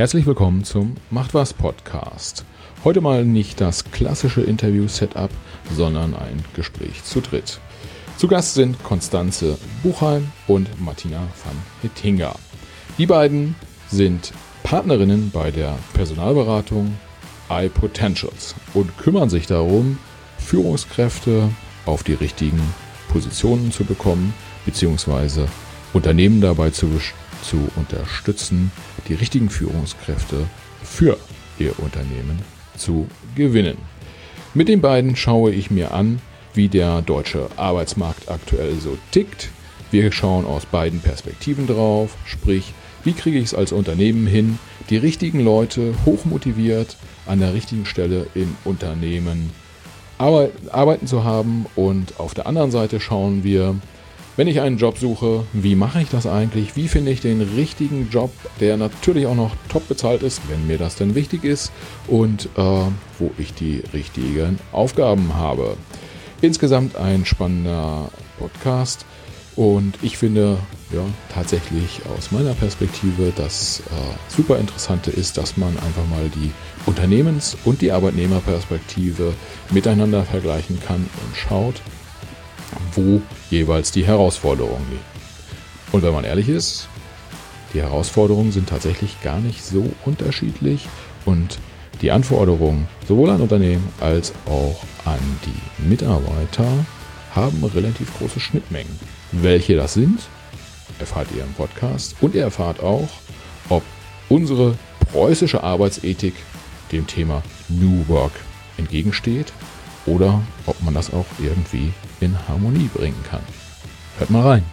Herzlich willkommen zum Macht was Podcast. Heute mal nicht das klassische Interview-Setup, sondern ein Gespräch zu dritt. Zu Gast sind Constanze Buchheim und Martina van Hettinga. Die beiden sind Partnerinnen bei der Personalberatung iPotentials und kümmern sich darum, Führungskräfte auf die richtigen Positionen zu bekommen, beziehungsweise Unternehmen dabei zu unterstützen, die richtigen Führungskräfte für ihr Unternehmen zu gewinnen. Mit den beiden schaue ich mir an, wie der deutsche Arbeitsmarkt aktuell so tickt. Wir schauen aus beiden Perspektiven drauf, sprich, wie kriege ich es als Unternehmen hin, die richtigen Leute hochmotiviert an der richtigen Stelle im Unternehmen arbeiten zu haben. Und auf der anderen Seite schauen wir, wenn ich einen Job suche, wie mache ich das eigentlich? Wie finde ich den richtigen Job, der natürlich auch noch top bezahlt ist, wenn mir das denn wichtig ist und wo ich die richtigen Aufgaben habe. Insgesamt ein spannender Podcast und ich finde tatsächlich aus meiner Perspektive das super Interessante ist, dass man einfach mal die Unternehmens- und die Arbeitnehmerperspektive miteinander vergleichen kann und schaut, wo jeweils die Herausforderungen liegen. Und wenn man ehrlich ist, die Herausforderungen sind tatsächlich gar nicht so unterschiedlich und die Anforderungen sowohl an Unternehmen als auch an die Mitarbeiter haben relativ große Schnittmengen. Welche das sind, erfahrt ihr im Podcast und ihr erfahrt auch, ob unsere preußische Arbeitsethik dem Thema New Work entgegensteht oder ob man das auch irgendwie in Harmonie bringen kann. Hört mal rein.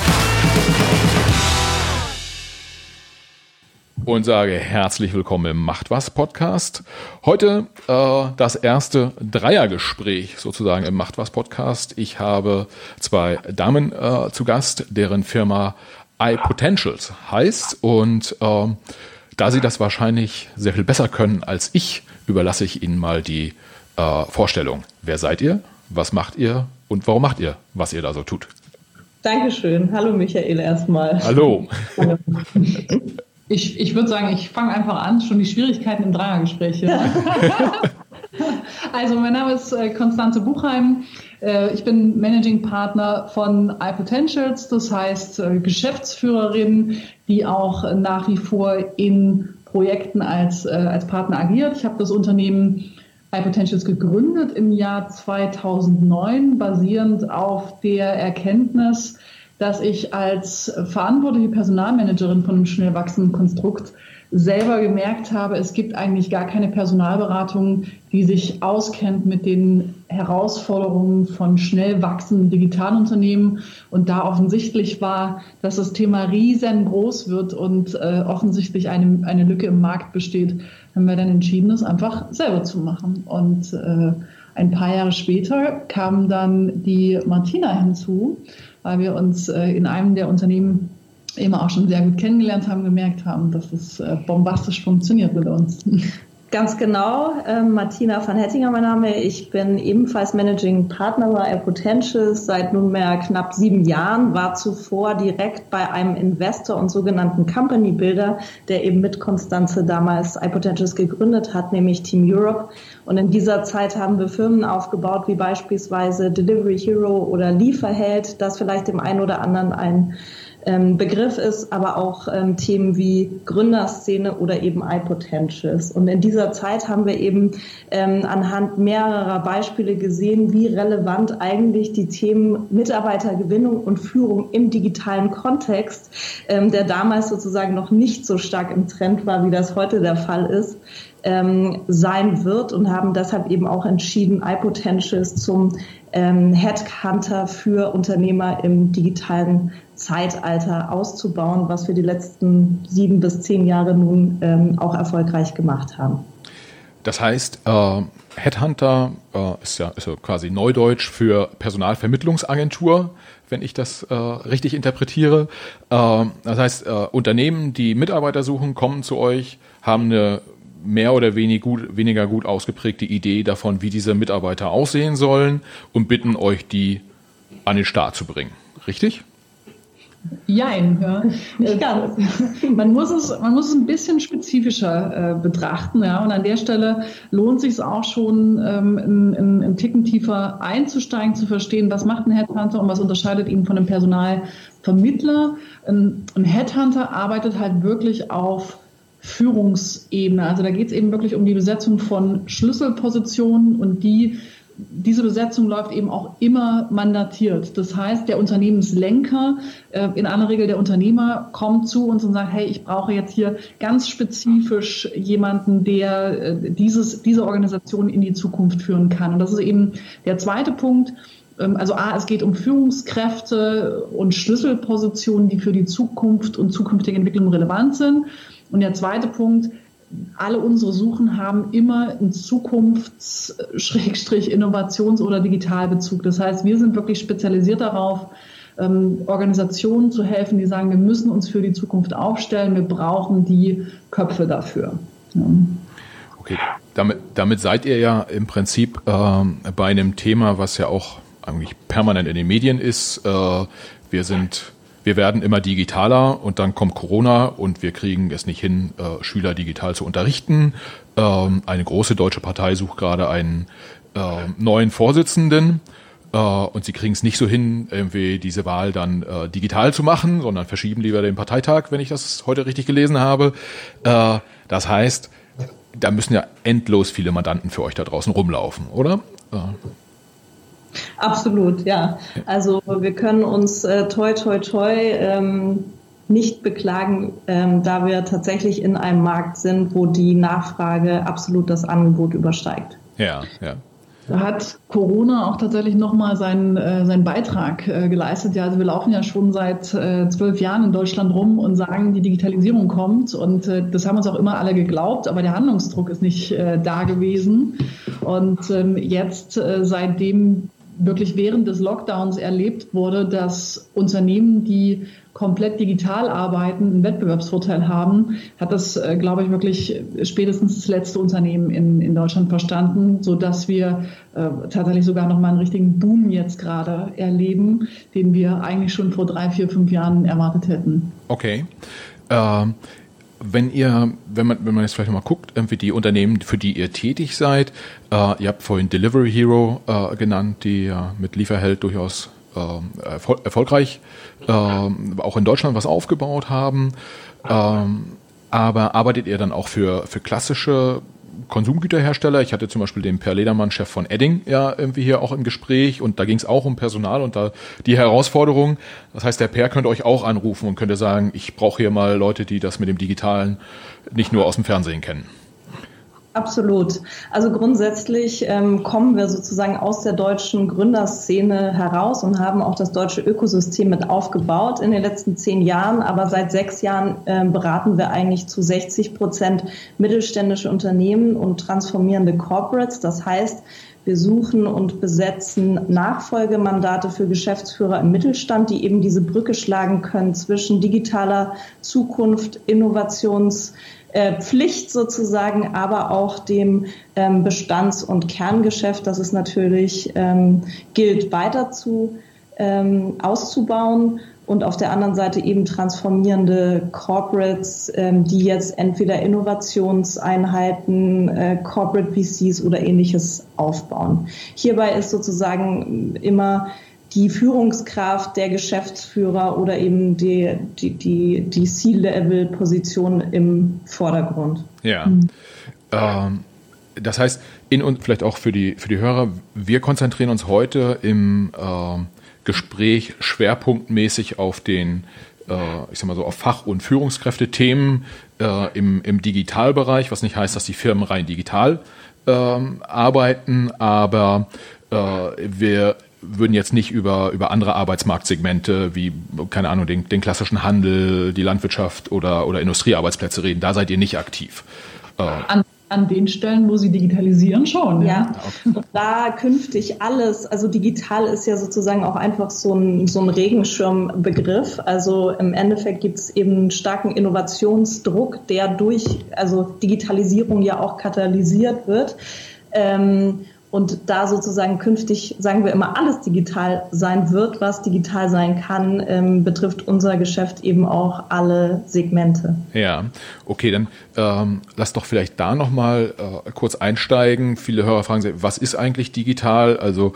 Und sage herzlich willkommen im Macht was Podcast. Heute das erste Dreiergespräch sozusagen im Macht was Podcast. Ich habe zwei Damen zu Gast, deren Firma iPotentials heißt. Und da sie das wahrscheinlich sehr viel besser können als ich, überlasse ich Ihnen mal die Vorstellung. Wer seid ihr? Was macht ihr? Und warum macht ihr, was ihr da so tut? Dankeschön. Hallo Michael erstmal. Hallo. Hallo. Ich würde sagen, ich fange einfach an, schon die Schwierigkeiten im Dreiergespräch. Also mein Name ist Constanze Buchheim. Ich bin Managing Partner von iPotentials, das heißt Geschäftsführerin, die auch nach wie vor in Projekten als Partner agiert. Ich habe das Unternehmen iPotentials gegründet im Jahr 2009, basierend auf der Erkenntnis, dass ich als verantwortliche Personalmanagerin von einem schnell wachsenden Konstrukt selber gemerkt habe, es gibt eigentlich gar keine Personalberatung, die sich auskennt mit den Herausforderungen von schnell wachsenden Digitalunternehmen. Und da offensichtlich war, dass das Thema riesengroß wird und offensichtlich eine Lücke im Markt besteht, haben wir dann entschieden, das einfach selber zu machen. Und ein paar Jahre später kam dann die Martina hinzu, weil wir uns in einem der Unternehmen eben auch schon sehr gut kennengelernt haben, gemerkt haben, dass es bombastisch funktioniert mit uns. Ganz genau, Martina van Hettinga mein Name. Ich bin ebenfalls Managing Partner bei iPotentials seit nunmehr knapp 7 Jahren, war zuvor direkt bei einem Investor und sogenannten Company Builder, der eben mit Constanze damals iPotentials gegründet hat, nämlich Team Europe. Und in dieser Zeit haben wir Firmen aufgebaut, wie beispielsweise Delivery Hero oder Lieferheld, das vielleicht dem einen oder anderen ein Begriff ist, aber auch Themen wie Gründerszene oder eben iPotentials. Und in dieser Zeit haben wir eben anhand mehrerer Beispiele gesehen, wie relevant eigentlich die Themen Mitarbeitergewinnung und Führung im digitalen Kontext, der damals sozusagen noch nicht so stark im Trend war, wie das heute der Fall ist, sein wird und haben deshalb eben auch entschieden, iPotentials zum Headhunter für Unternehmer im digitalen Zeitalter auszubauen, was wir die letzten 7 bis 10 Jahre nun auch erfolgreich gemacht haben. Das heißt, Headhunter ist ja quasi Neudeutsch für Personalvermittlungsagentur, wenn ich das richtig interpretiere. Das heißt, Unternehmen, die Mitarbeiter suchen, kommen zu euch, haben eine mehr oder weniger gut ausgeprägte Idee davon, wie diese Mitarbeiter aussehen sollen und bitten euch, die an den Start zu bringen. Richtig? Jein, ja. Nicht ganz. Man muss es ein bisschen spezifischer betrachten, ja. Und an der Stelle lohnt sich es auch schon, einen Ticken tiefer einzusteigen, zu verstehen, was macht ein Headhunter und was unterscheidet ihn von einem Personalvermittler. Ein Headhunter arbeitet halt wirklich auf Führungsebene. Also da geht es eben wirklich um die Besetzung von Schlüsselpositionen und diese Besetzung läuft eben auch immer mandatiert. Das heißt, der Unternehmenslenker, in aller Regel der Unternehmer, kommt zu uns und sagt, hey, ich brauche jetzt hier ganz spezifisch jemanden, der diese Organisation in die Zukunft führen kann. Und das ist eben der zweite Punkt. Also es geht um Führungskräfte und Schlüsselpositionen, die für die Zukunft und zukünftige Entwicklung relevant sind. Und der zweite Punkt, alle unsere Suchen haben immer einen Zukunfts-Innovations- oder Digitalbezug. Das heißt, wir sind wirklich spezialisiert darauf, Organisationen zu helfen, die sagen, wir müssen uns für die Zukunft aufstellen, wir brauchen die Köpfe dafür. Ja. Okay, damit seid ihr ja im Prinzip bei einem Thema, was ja auch eigentlich permanent in den Medien ist. Wir werden immer digitaler und dann kommt Corona und wir kriegen es nicht hin, Schüler digital zu unterrichten. Eine große deutsche Partei sucht gerade einen neuen Vorsitzenden und sie kriegen es nicht so hin, irgendwie diese Wahl dann digital zu machen, sondern verschieben lieber den Parteitag, wenn ich das heute richtig gelesen habe. Das heißt, da müssen ja endlos viele Mandanten für euch da draußen rumlaufen, oder? Absolut, ja. Also wir können uns toi nicht beklagen, da wir tatsächlich in einem Markt sind, wo die Nachfrage absolut das Angebot übersteigt. Ja, ja. Da hat Corona auch tatsächlich nochmal seinen Beitrag geleistet. Ja, also wir laufen ja schon seit 12 Jahren in Deutschland rum und sagen, die Digitalisierung kommt. Und das haben uns auch immer alle geglaubt, aber der Handlungsdruck ist nicht da gewesen. Und jetzt, seitdem wirklich während des Lockdowns erlebt wurde, dass Unternehmen, die komplett digital arbeiten, einen Wettbewerbsvorteil haben, hat das, glaube ich, wirklich spätestens das letzte Unternehmen in Deutschland verstanden, sodass wir tatsächlich sogar noch mal einen richtigen Boom jetzt gerade erleben, den wir eigentlich schon vor 3, 4, 5 Jahren erwartet hätten. Okay. Wenn man jetzt vielleicht mal guckt, irgendwie die Unternehmen, für die ihr tätig seid, ihr habt vorhin Delivery Hero genannt, die ja mit Lieferheld durchaus erfolgreich auch in Deutschland was aufgebaut haben. Aber arbeitet ihr dann auch für klassische Konsumgüterhersteller? Ich hatte zum Beispiel den Per Ledermann, Chef von Edding, ja irgendwie hier auch im Gespräch und da ging es auch um Personal und da die Herausforderung. Das heißt, der Per könnte euch auch anrufen und könnte sagen, ich brauche hier mal Leute, die das mit dem Digitalen nicht nur aus dem Fernsehen kennen. Absolut. Also grundsätzlich kommen wir sozusagen aus der deutschen Gründerszene heraus und haben auch das deutsche Ökosystem mit aufgebaut in den letzten 10 Jahren. Aber seit 6 Jahren beraten wir eigentlich zu 60% mittelständische Unternehmen und transformierende Corporates. Das heißt, wir suchen und besetzen Nachfolgemandate für Geschäftsführer im Mittelstand, die eben diese Brücke schlagen können zwischen digitaler Zukunft, Innovationspflicht sozusagen, aber auch dem Bestands- und Kerngeschäft, das es natürlich gilt, weiter auszubauen. Und auf der anderen Seite eben transformierende Corporates, die jetzt entweder Innovationseinheiten, Corporate VCs oder Ähnliches aufbauen. Hierbei ist sozusagen immer die Führungskraft, der Geschäftsführer oder eben die C-Level-Position im Vordergrund. Ja. Das heißt, und vielleicht auch für die Hörer, wir konzentrieren uns heute im Gespräch schwerpunktmäßig auf den, ich sag mal so, auf Fach- und Führungskräftethemen im Digitalbereich, was nicht heißt, dass die Firmen rein digital arbeiten, aber wir würden jetzt nicht über andere Arbeitsmarktsegmente wie, keine Ahnung, den klassischen Handel, die Landwirtschaft oder Industriearbeitsplätze reden. Da seid ihr nicht aktiv. An den Stellen, wo sie digitalisieren, schon. Ja, okay. Da künftig alles, also digital ist ja sozusagen auch einfach so ein Regenschirmbegriff. Also im Endeffekt gibt es eben einen starken Innovationsdruck, der durch Digitalisierung ja auch katalysiert wird. Und da sozusagen künftig, sagen wir immer, alles digital sein wird, was digital sein kann, betrifft unser Geschäft eben auch alle Segmente. Ja, okay, dann lass doch vielleicht da nochmal kurz einsteigen. Viele Hörer fragen sich, was ist eigentlich digital? Also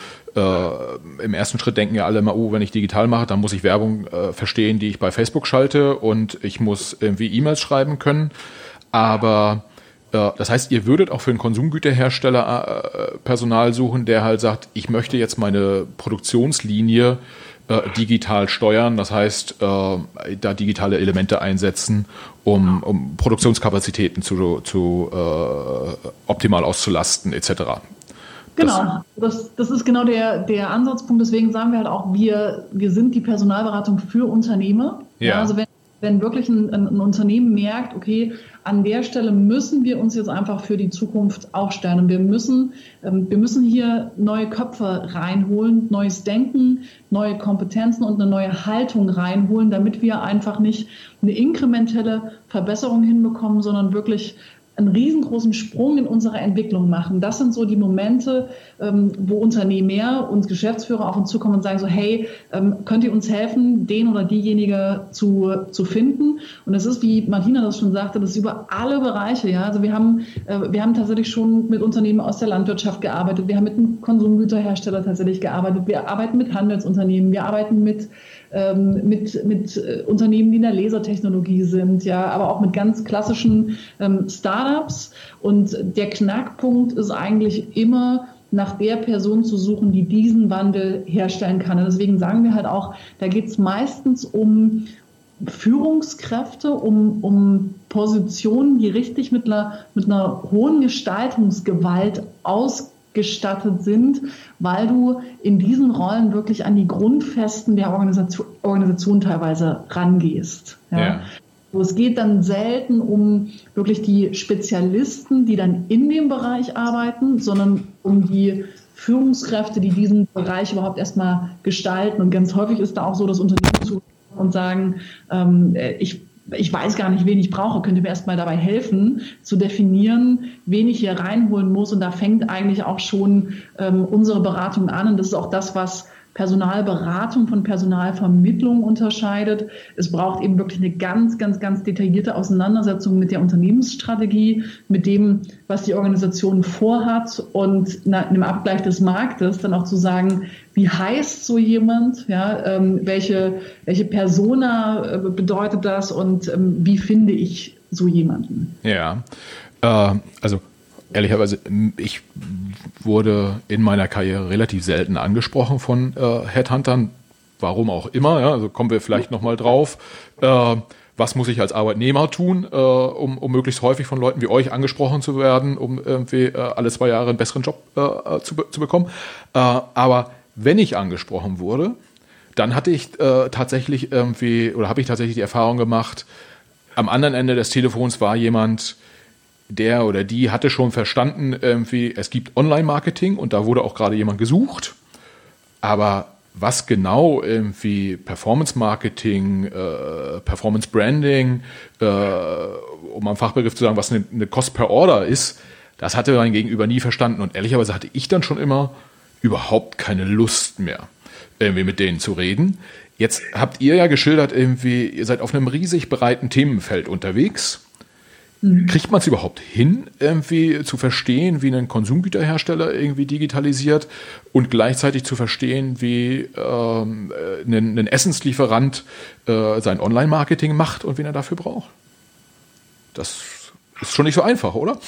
im ersten Schritt denken ja alle immer, wenn ich digital mache, dann muss ich Werbung verstehen, die ich bei Facebook schalte und ich muss irgendwie E-Mails schreiben können. Aber das heißt, ihr würdet auch für einen Konsumgüterhersteller Personal suchen, der halt sagt, ich möchte jetzt meine Produktionslinie digital steuern, das heißt, da digitale Elemente einsetzen, um Produktionskapazitäten zu optimal auszulasten, etc. Genau, das ist genau der Ansatzpunkt. Deswegen sagen wir halt auch, wir sind die Personalberatung für Unternehmer. Ja. Also wenn wirklich ein Unternehmen merkt, okay, an der Stelle müssen wir uns jetzt einfach für die Zukunft aufstellen und wir müssen hier neue Köpfe reinholen, neues Denken, neue Kompetenzen und eine neue Haltung reinholen, damit wir einfach nicht eine inkrementelle Verbesserung hinbekommen, sondern wirklich einen riesengroßen Sprung in unserer Entwicklung machen. Das sind so die Momente, wo Unternehmer und Geschäftsführer auf uns zukommen und sagen so, hey, könnt ihr uns helfen, den oder diejenige zu finden? Und das ist, wie Martina das schon sagte, das ist über alle Bereiche. Ja, also wir haben tatsächlich schon mit Unternehmen aus der Landwirtschaft gearbeitet. Wir haben mit einem Konsumgüterhersteller tatsächlich gearbeitet. Wir arbeiten mit Handelsunternehmen. Wir arbeiten mit Unternehmen, die in der Lasertechnologie sind, ja, aber auch mit ganz klassischen Startups. Und der Knackpunkt ist eigentlich immer, nach der Person zu suchen, die diesen Wandel herstellen kann. Und deswegen sagen wir halt auch, da geht es meistens um Führungskräfte, um Positionen, die richtig mit einer hohen Gestaltungsgewalt ausgestattet sind, weil du in diesen Rollen wirklich an die Grundfesten der Organisation teilweise rangehst. Ja. Ja. Es geht dann selten um wirklich die Spezialisten, die dann in dem Bereich arbeiten, sondern um die Führungskräfte, die diesen Bereich überhaupt erstmal gestalten. Und ganz häufig ist da auch so, dass Unternehmen zu und sagen, ich weiß gar nicht, wen ich brauche, könnt ihr mir erstmal dabei helfen, zu definieren, wen ich hier reinholen muss. Und da fängt eigentlich auch schon unsere Beratung an. Und das ist auch das, was Personalberatung von Personalvermittlung unterscheidet. Es braucht eben wirklich eine ganz, ganz, ganz detaillierte Auseinandersetzung mit der Unternehmensstrategie, mit dem, was die Organisation vorhat und einem Abgleich des Marktes dann auch zu sagen, wie heißt so jemand, ja, welche Persona bedeutet das und wie finde ich so jemanden? Ja, also ehrlicherweise, ich wurde in meiner Karriere relativ selten angesprochen von Headhuntern, warum auch immer, ja, also kommen wir vielleicht nochmal drauf. Was muss ich als Arbeitnehmer tun, um möglichst häufig von Leuten wie euch angesprochen zu werden, um irgendwie alle 2 Jahre einen besseren Job zu bekommen. Aber wenn ich angesprochen wurde, dann hatte ich tatsächlich habe ich tatsächlich die Erfahrung gemacht, am anderen Ende des Telefons war jemand, der oder die hatte schon verstanden, es gibt Online-Marketing und da wurde auch gerade jemand gesucht. Aber was genau Performance-Marketing, Performance-Branding, um am Fachbegriff zu sagen, was eine Cost per Order ist, das hatte mein Gegenüber nie verstanden. Und ehrlicherweise hatte ich dann schon immer überhaupt keine Lust mehr, mit denen zu reden. Jetzt habt ihr ja geschildert, ihr seid auf einem riesig breiten Themenfeld unterwegs. Kriegt man es überhaupt hin, irgendwie zu verstehen, wie ein Konsumgüterhersteller irgendwie digitalisiert und gleichzeitig zu verstehen, wie ein Essenslieferant sein Online-Marketing macht und wen er dafür braucht? Das ist schon nicht so einfach, oder?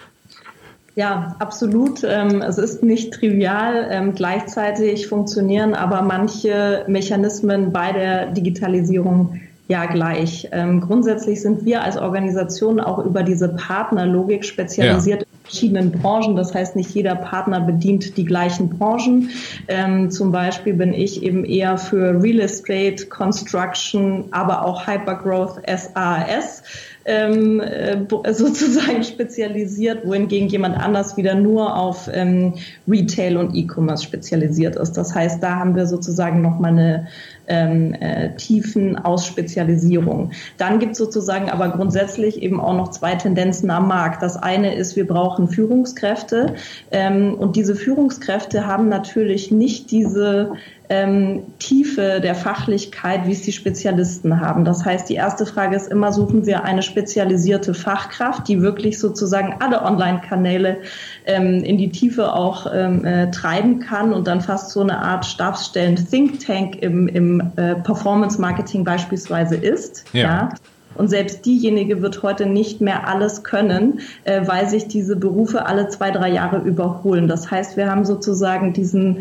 Ja, absolut. Es ist nicht trivial. Gleichzeitig funktionieren aber manche Mechanismen bei der Digitalisierung ja gleich. Grundsätzlich sind wir als Organisation auch über diese Partnerlogik spezialisiert in verschiedenen Branchen. Das heißt, nicht jeder Partner bedient die gleichen Branchen. Zum Beispiel bin ich eben eher für Real Estate, Construction, aber auch Hypergrowth, SaaS sozusagen spezialisiert, wohingegen jemand anders wieder nur auf Retail und E-Commerce spezialisiert ist. Das heißt, da haben wir sozusagen nochmal eine tiefen Ausspezialisierung. Dann gibt es sozusagen aber grundsätzlich eben auch noch zwei Tendenzen am Markt. Das eine ist, wir brauchen Führungskräfte und diese Führungskräfte haben natürlich nicht diese Tiefe der Fachlichkeit, wie es die Spezialisten haben. Das heißt, die erste Frage ist immer, suchen wir eine spezialisierte Fachkraft, die wirklich sozusagen alle Online-Kanäle in die Tiefe auch treiben kann und dann fast so eine Art Stabsstellen-Think Tank im Performance-Marketing beispielsweise ist. Ja. Und selbst diejenige wird heute nicht mehr alles können, weil sich diese Berufe alle 2-3 Jahre überholen. Das heißt, wir haben sozusagen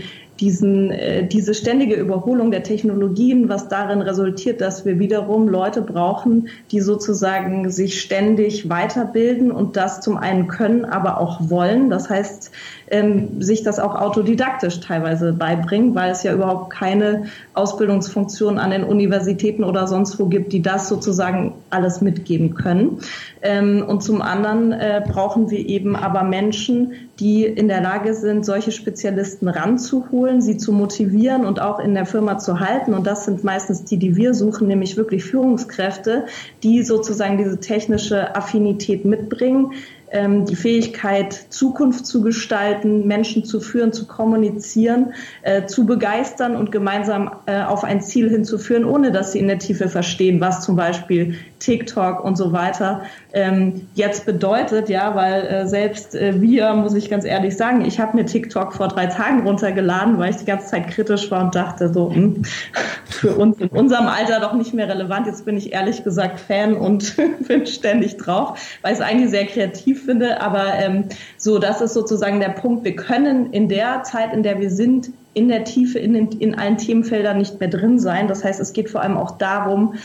diese ständige Überholung der Technologien, was darin resultiert, dass wir wiederum Leute brauchen, die sozusagen sich ständig weiterbilden und das zum einen können, aber auch wollen. Das heißt, sich das auch autodidaktisch teilweise beibringen, weil es ja überhaupt keine Ausbildungsfunktion an den Universitäten oder sonst wo gibt, die das sozusagen alles mitgeben können. Und zum anderen brauchen wir eben aber Menschen, die in der Lage sind, solche Spezialisten ranzuholen, sie zu motivieren und auch in der Firma zu halten. Und das sind meistens die wir suchen, nämlich wirklich Führungskräfte, die sozusagen diese technische Affinität mitbringen, die Fähigkeit, Zukunft zu gestalten, Menschen zu führen, zu kommunizieren, zu begeistern und gemeinsam auf ein Ziel hinzuführen, ohne dass sie in der Tiefe verstehen, was zum Beispiel TikTok und so weiter jetzt bedeutet, ja, weil selbst wir, muss ich ganz ehrlich sagen, ich habe mir TikTok vor 3 Tagen runtergeladen, weil ich die ganze Zeit kritisch war und dachte so, für uns in unserem Alter doch nicht mehr relevant. Jetzt bin ich ehrlich gesagt Fan und bin ständig drauf, weil ich es eigentlich sehr kreativ finde, aber so, das ist sozusagen der Punkt. Wir können in der Zeit, in der wir sind, in der Tiefe in allen Themenfeldern nicht mehr drin sein. Das heißt, es geht vor allem auch darum,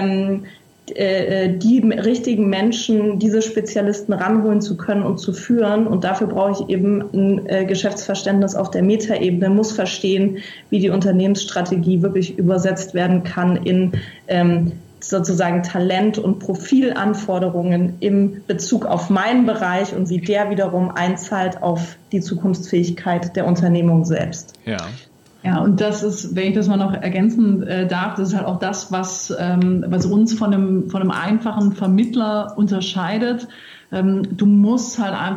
die richtigen Menschen, diese Spezialisten ranholen zu können und zu führen. Und dafür brauche ich eben ein Geschäftsverständnis auf der Metaebene, muss verstehen, wie die Unternehmensstrategie wirklich übersetzt werden kann in sozusagen Talent- und Profilanforderungen im Bezug auf meinen Bereich und wie der wiederum einzahlt auf die Zukunftsfähigkeit der Unternehmung selbst. Ja. Ja, und das ist, wenn ich das mal noch ergänzen darf, das ist halt auch das, was uns von einem einfachen Vermittler unterscheidet. Du musst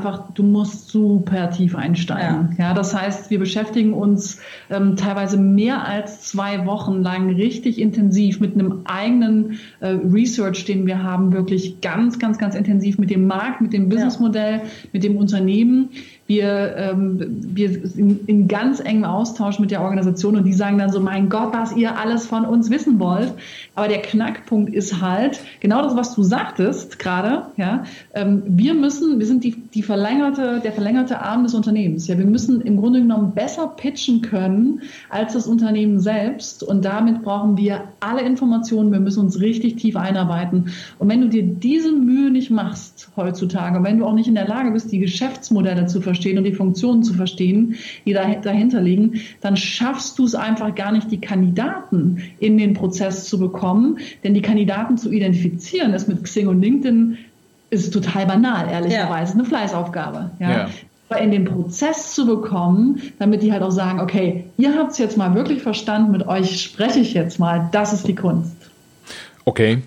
super tief einsteigen. Ja, das heißt, wir beschäftigen uns teilweise mehr als 2 Wochen lang richtig intensiv mit einem eigenen Research, den wir haben, wirklich ganz, ganz, ganz intensiv mit dem Markt, mit dem Businessmodell, mit dem Unternehmen. Wir sind in ganz engem Austausch mit der Organisation und die sagen dann so, mein Gott, was ihr alles von uns wissen wollt. Aber der Knackpunkt ist halt genau das, was du sagtest gerade. Ja, wir sind der verlängerte Arm des Unternehmens. Ja, wir müssen im Grunde genommen besser pitchen können als das Unternehmen selbst und damit brauchen wir alle Informationen. Wir müssen uns richtig tief einarbeiten. Und wenn du dir diese Mühe nicht machst heutzutage und wenn du auch nicht in der Lage bist, die Geschäftsmodelle zu verstehen und die Funktionen zu verstehen, die dahinter liegen, dann schaffst du es einfach gar nicht, die Kandidaten in den Prozess zu bekommen. Denn die Kandidaten zu identifizieren, ist mit Xing und LinkedIn ist total banal, ehrlicherweise. Eine Fleißaufgabe. Ja. Aber in den Prozess zu bekommen, damit die halt auch sagen, okay, ihr habt es jetzt mal wirklich verstanden, mit euch spreche ich jetzt mal, das ist die Kunst. Okay,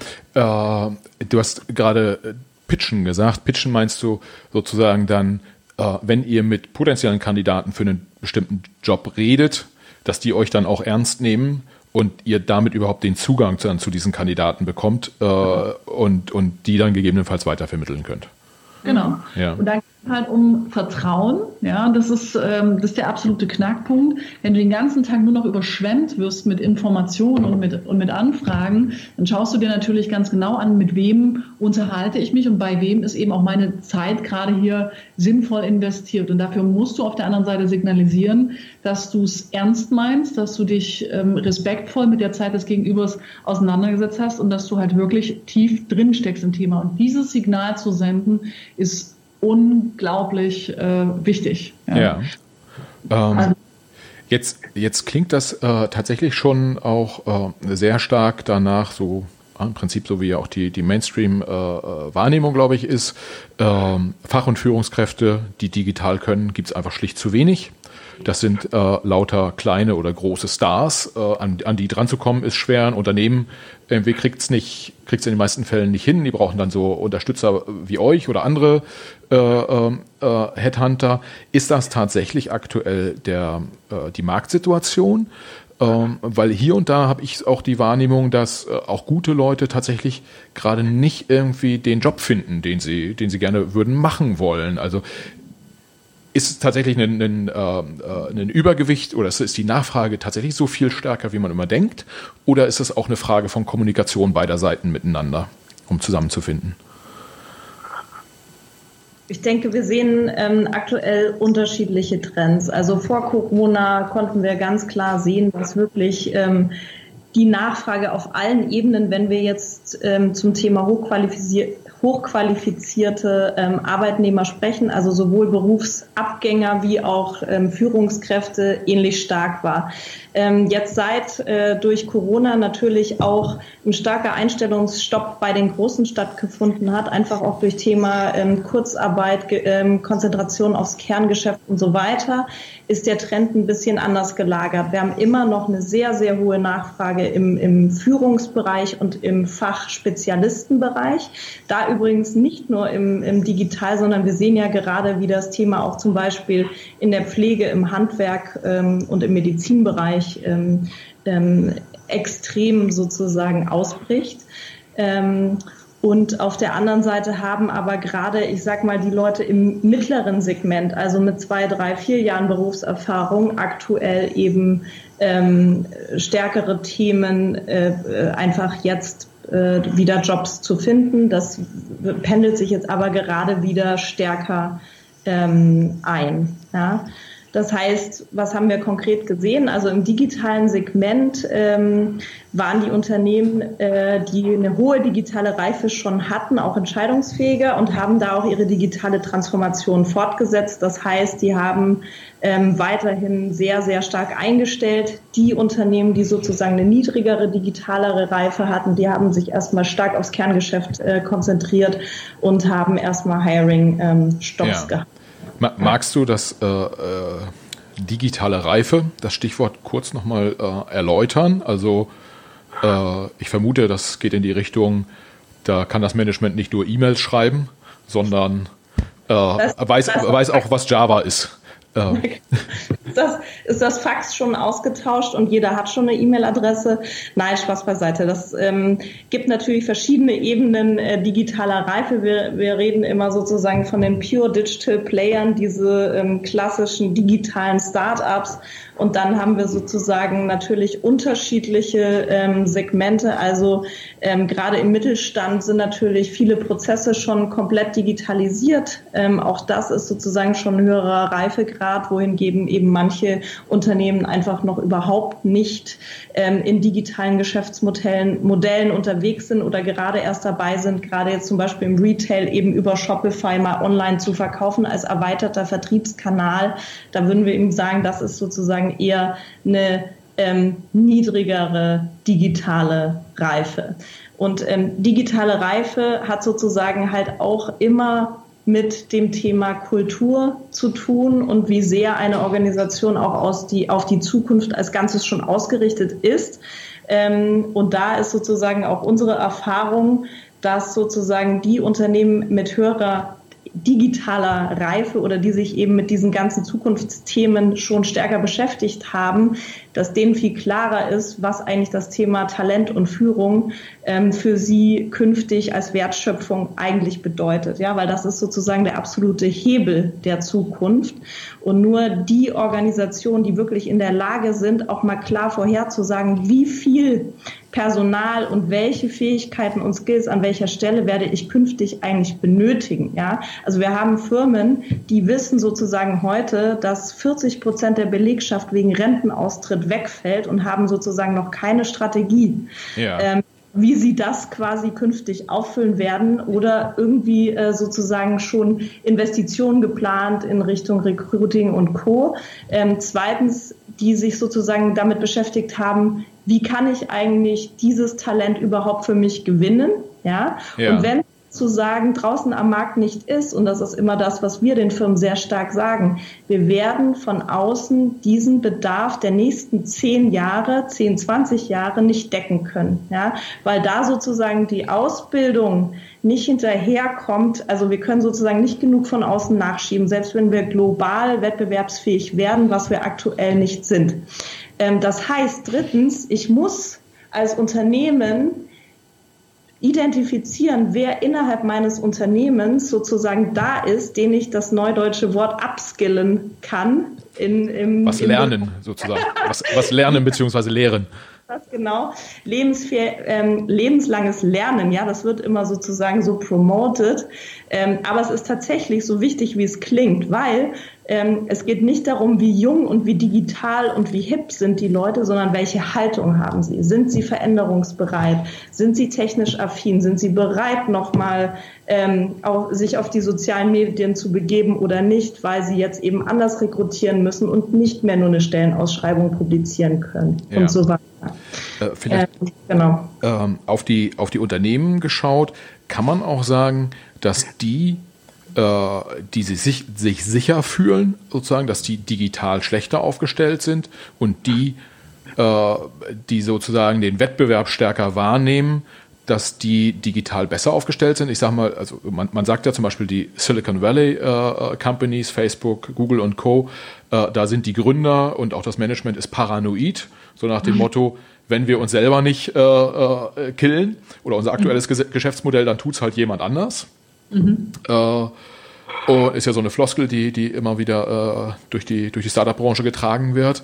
du hast gerade Pitchen gesagt. Pitchen meinst du sozusagen dann, wenn ihr mit potenziellen Kandidaten für einen bestimmten Job redet, dass die euch dann auch ernst nehmen und ihr damit überhaupt den Zugang zu diesen Kandidaten bekommt und die dann gegebenenfalls weitervermitteln könnt. Genau. Ja. Und dann geht es halt um Vertrauen. Ja, das ist der absolute Knackpunkt. Wenn du den ganzen Tag nur noch überschwemmt wirst mit Informationen und mit Anfragen, dann schaust du dir natürlich ganz genau an, mit wem unterhalte ich mich und bei wem ist eben auch meine Zeit gerade hier sinnvoll investiert. Und dafür musst du auf der anderen Seite signalisieren, dass du es ernst meinst, dass du dich respektvoll mit der Zeit des Gegenübers auseinandergesetzt hast und dass du halt wirklich tief drin steckst im Thema. Und dieses Signal zu senden, ist unglaublich wichtig. Ja. Jetzt klingt das tatsächlich schon auch sehr stark danach, so im Prinzip so wie ja auch die Mainstream-Wahrnehmung, glaube ich, ist, Fach- und Führungskräfte, die digital können, gibt es einfach schlicht zu wenig. Das sind lauter kleine oder große Stars. An die dran zu kommen, ist schwer. Ein Unternehmen irgendwie kriegt's in den meisten Fällen nicht hin. Die brauchen dann so Unterstützer wie euch oder andere Headhunter. Ist das tatsächlich aktuell die Marktsituation? Weil hier und da habe ich auch die Wahrnehmung, dass auch gute Leute tatsächlich gerade nicht irgendwie den Job finden, den sie gerne würden machen wollen. Also ist es tatsächlich ein Übergewicht oder ist die Nachfrage tatsächlich so viel stärker, wie man immer denkt? Oder ist es auch eine Frage von Kommunikation beider Seiten miteinander, um zusammenzufinden? Ich denke, wir sehen aktuell unterschiedliche Trends. Also vor Corona konnten wir ganz klar sehen, dass wirklich die Nachfrage auf allen Ebenen, wenn wir jetzt zum Thema hochqualifizierte Arbeitnehmer sprechen, also sowohl Berufsabgänger wie auch Führungskräfte, ähnlich stark war. Jetzt seit durch Corona natürlich auch ein starker Einstellungsstopp bei den Großen stattgefunden hat, einfach auch durch Thema Kurzarbeit, Konzentration aufs Kerngeschäft und so weiter, ist der Trend ein bisschen anders gelagert. Wir haben immer noch eine sehr, sehr hohe Nachfrage im Führungsbereich und im Fachspezialistenbereich. Da übrigens nicht nur im Digital, sondern wir sehen ja gerade, wie das Thema auch zum Beispiel in der Pflege, im Handwerk und im Medizinbereich extrem sozusagen ausbricht. Und auf der anderen Seite haben aber gerade, ich sag mal, die Leute im mittleren Segment, also mit 2, 3, 4 Jahren Berufserfahrung, aktuell eben stärkere Themen, einfach jetzt wieder Jobs zu finden. Das pendelt sich jetzt aber gerade wieder stärker ein. Ja. Das heißt, was haben wir konkret gesehen? Also im digitalen Segment waren die Unternehmen, die eine hohe digitale Reife schon hatten, auch entscheidungsfähiger und haben da auch ihre digitale Transformation fortgesetzt. Das heißt, die haben weiterhin sehr, sehr stark eingestellt. Die Unternehmen, die sozusagen eine niedrigere, digitalere Reife hatten, die haben sich erstmal stark aufs Kerngeschäft konzentriert und haben erstmal Hiring-Stopps gehabt. Magst du das digitale Reife, das Stichwort kurz nochmal erläutern? Also ich vermute, das geht in die Richtung, da kann das Management nicht nur E-Mails schreiben, sondern weiß auch, was Java ist. Ist das Fax schon ausgetauscht und jeder hat schon eine E-Mail-Adresse? Nein, Spaß beiseite. Das gibt natürlich verschiedene Ebenen digitaler Reife. Wir reden immer sozusagen von den Pure Digital Playern, diese klassischen digitalen Start-ups. Und dann haben wir sozusagen natürlich unterschiedliche Segmente. Also gerade im Mittelstand sind natürlich viele Prozesse schon komplett digitalisiert. Auch das ist sozusagen schon ein höherer Reifegrad, wohingegen eben manche Unternehmen einfach noch überhaupt nicht in digitalen Geschäftsmodellen unterwegs sind oder gerade erst dabei sind, gerade jetzt zum Beispiel im Retail eben über Shopify mal online zu verkaufen als erweiterter Vertriebskanal. Da würden wir eben sagen, das ist sozusagen eher eine niedrigere digitale Reife. Und digitale Reife hat sozusagen halt auch immer mit dem Thema Kultur zu tun und wie sehr eine Organisation auch auf die Zukunft als Ganzes schon ausgerichtet ist. Und da ist sozusagen auch unsere Erfahrung, dass sozusagen die Unternehmen mit höherer digitaler Reife oder die sich eben mit diesen ganzen Zukunftsthemen schon stärker beschäftigt haben, dass denen viel klarer ist, was eigentlich das Thema Talent und Führung für sie künftig als Wertschöpfung eigentlich bedeutet. Ja, weil das ist sozusagen der absolute Hebel der Zukunft. Und nur die Organisationen, die wirklich in der Lage sind, auch mal klar vorherzusagen, wie viel Personal und welche Fähigkeiten und Skills an welcher Stelle werde ich künftig eigentlich benötigen. Ja? Also wir haben Firmen, die wissen sozusagen heute, dass 40% der Belegschaft wegen Rentenaustritt wegfällt und haben sozusagen noch keine Strategie. Ja. Wie sie das quasi künftig auffüllen werden oder irgendwie sozusagen schon Investitionen geplant in Richtung Recruiting und Co. Zweitens, die sich sozusagen damit beschäftigt haben, wie kann ich eigentlich dieses Talent überhaupt für mich gewinnen? Ja. Und wenn zu sagen, draußen am Markt nicht ist, und das ist immer das, was wir den Firmen sehr stark sagen, wir werden von außen diesen Bedarf der nächsten 10, 20 Jahre nicht decken können, ja, weil da sozusagen die Ausbildung nicht hinterherkommt, also wir können sozusagen nicht genug von außen nachschieben, selbst wenn wir global wettbewerbsfähig werden, was wir aktuell nicht sind. Das heißt, drittens, ich muss als Unternehmen identifizieren, wer innerhalb meines Unternehmens sozusagen da ist, den ich das neudeutsche Wort upskillen kann. Was lernen sozusagen, was lernen bzw. lehren. Das genau, lebenslanges Lernen, ja, das wird immer sozusagen so promoted, aber es ist tatsächlich so wichtig, wie es klingt, weil es geht nicht darum, wie jung und wie digital und wie hip sind die Leute, sondern welche Haltung haben sie? Sind sie veränderungsbereit? Sind sie technisch affin? Sind sie bereit, nochmal sich auf die sozialen Medien zu begeben oder nicht, weil sie jetzt eben anders rekrutieren müssen und nicht mehr nur eine Stellenausschreibung publizieren können und so weiter. Vielleicht genau. Auf die Unternehmen geschaut, kann man auch sagen, dass die sich sicher fühlen, sozusagen, dass die digital schlechter aufgestellt sind und die sozusagen den Wettbewerb stärker wahrnehmen, dass die digital besser aufgestellt sind. Ich sage mal, also man sagt ja zum Beispiel die Silicon Valley Companies, Facebook, Google und Co., da sind die Gründer und auch das Management ist paranoid, so nach dem Motto, wenn wir uns selber nicht killen oder unser aktuelles Geschäftsmodell, dann tut's halt jemand anders. Ist ja so eine Floskel, die immer wieder durch die Startup-Branche getragen wird.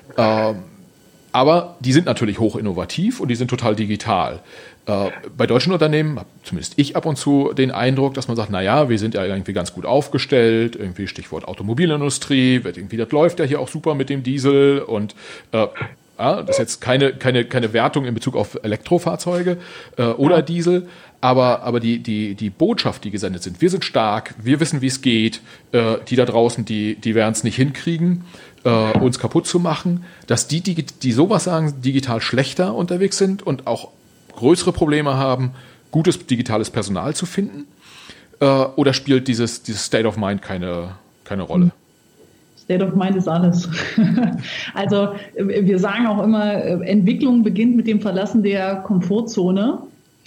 Aber die sind natürlich hoch innovativ und die sind total digital. Bei deutschen Unternehmen, zumindest ich ab und zu den Eindruck, dass man sagt, naja, wir sind ja irgendwie ganz gut aufgestellt, irgendwie Stichwort Automobilindustrie, das läuft ja hier auch super mit dem Diesel und das ist jetzt keine Wertung in Bezug auf Elektrofahrzeuge oder Diesel, aber die Botschaft, die gesendet sind, wir sind stark, wir wissen, wie es geht, die da draußen, die werden es nicht hinkriegen, uns kaputt zu machen, dass die sowas sagen, digital schlechter unterwegs sind und auch größere Probleme haben, gutes digitales Personal zu finden, oder spielt dieses State of Mind keine Rolle? State of Mind ist alles. Also wir sagen auch immer, Entwicklung beginnt mit dem Verlassen der Komfortzone.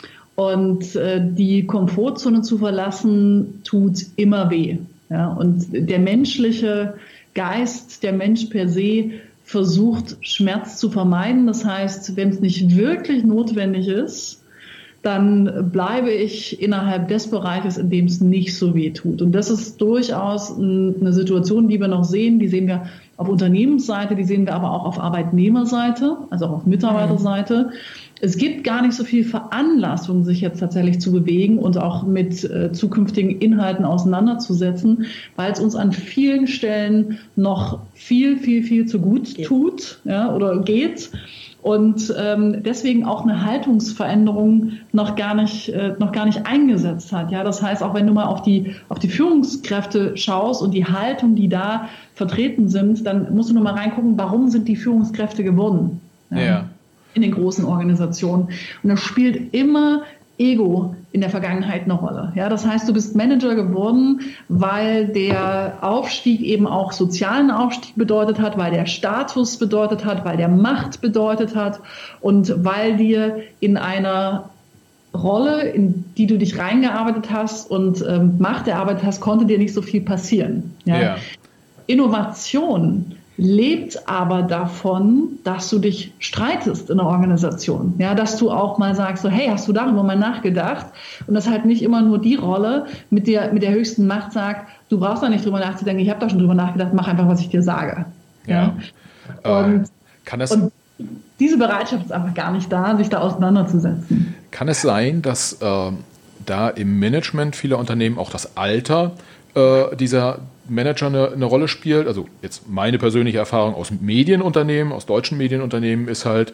Und die Komfortzone zu verlassen, tut immer weh. Ja? Und der menschliche Geist, der Mensch per se, versucht Schmerz zu vermeiden. Das heißt, wenn es nicht wirklich notwendig ist, dann bleibe ich innerhalb des Bereiches, in dem es nicht so weh tut. Und das ist durchaus eine Situation, die wir noch sehen. Die sehen wir auf Unternehmensseite, die sehen wir aber auch auf Arbeitnehmerseite, also auch auf Mitarbeiterseite. Es gibt gar nicht so viel Veranlassung, sich jetzt tatsächlich zu bewegen und auch mit zukünftigen Inhalten auseinanderzusetzen, weil es uns an vielen Stellen noch viel zu gut tut, ja, oder geht. Und deswegen auch eine Haltungsveränderung noch gar nicht eingesetzt hat. Ja, das heißt, auch wenn du mal auf die Führungskräfte schaust und die Haltung, die da vertreten sind, dann musst du nur mal reingucken, warum sind die Führungskräfte geworden? Ja. In den großen Organisationen. Und da spielt immer Ego in der Vergangenheit eine Rolle. Ja, das heißt, du bist Manager geworden, weil der Aufstieg eben auch sozialen Aufstieg bedeutet hat, weil der Status bedeutet hat, weil der Macht bedeutet hat und weil dir in einer Rolle, in die du dich reingearbeitet hast und Macht erarbeitet hast, konnte dir nicht so viel passieren. Ja? Innovation lebt aber davon, dass du dich streitest in der Organisation. Ja, dass du auch mal sagst, so, hey, hast du darüber mal nachgedacht? Und das halt nicht immer nur die Rolle mit der höchsten Macht sagt, du brauchst da nicht drüber nachzudenken, ich habe da schon drüber nachgedacht, mach einfach, was ich dir sage. Ja. Und diese Bereitschaft ist einfach gar nicht da, sich da auseinanderzusetzen. Kann es sein, dass da im Management vieler Unternehmen auch das Alter dieser Manager eine Rolle spielt? Also jetzt meine persönliche Erfahrung aus Medienunternehmen, aus deutschen Medienunternehmen ist halt,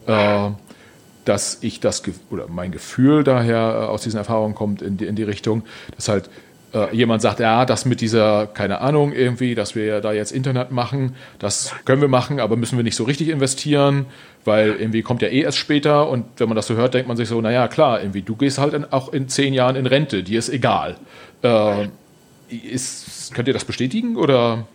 dass ich mein Gefühl daher aus diesen Erfahrungen kommt in die Richtung, dass halt jemand sagt, ja, das mit dieser, keine Ahnung, irgendwie, dass wir da jetzt Internet machen, das können wir machen, aber müssen wir nicht so richtig investieren, weil irgendwie kommt ja erst später und wenn man das so hört, denkt man sich so, naja, klar, irgendwie, du gehst halt auch in 10 Jahren in Rente, dir ist egal. Könnt ihr das bestätigen oder?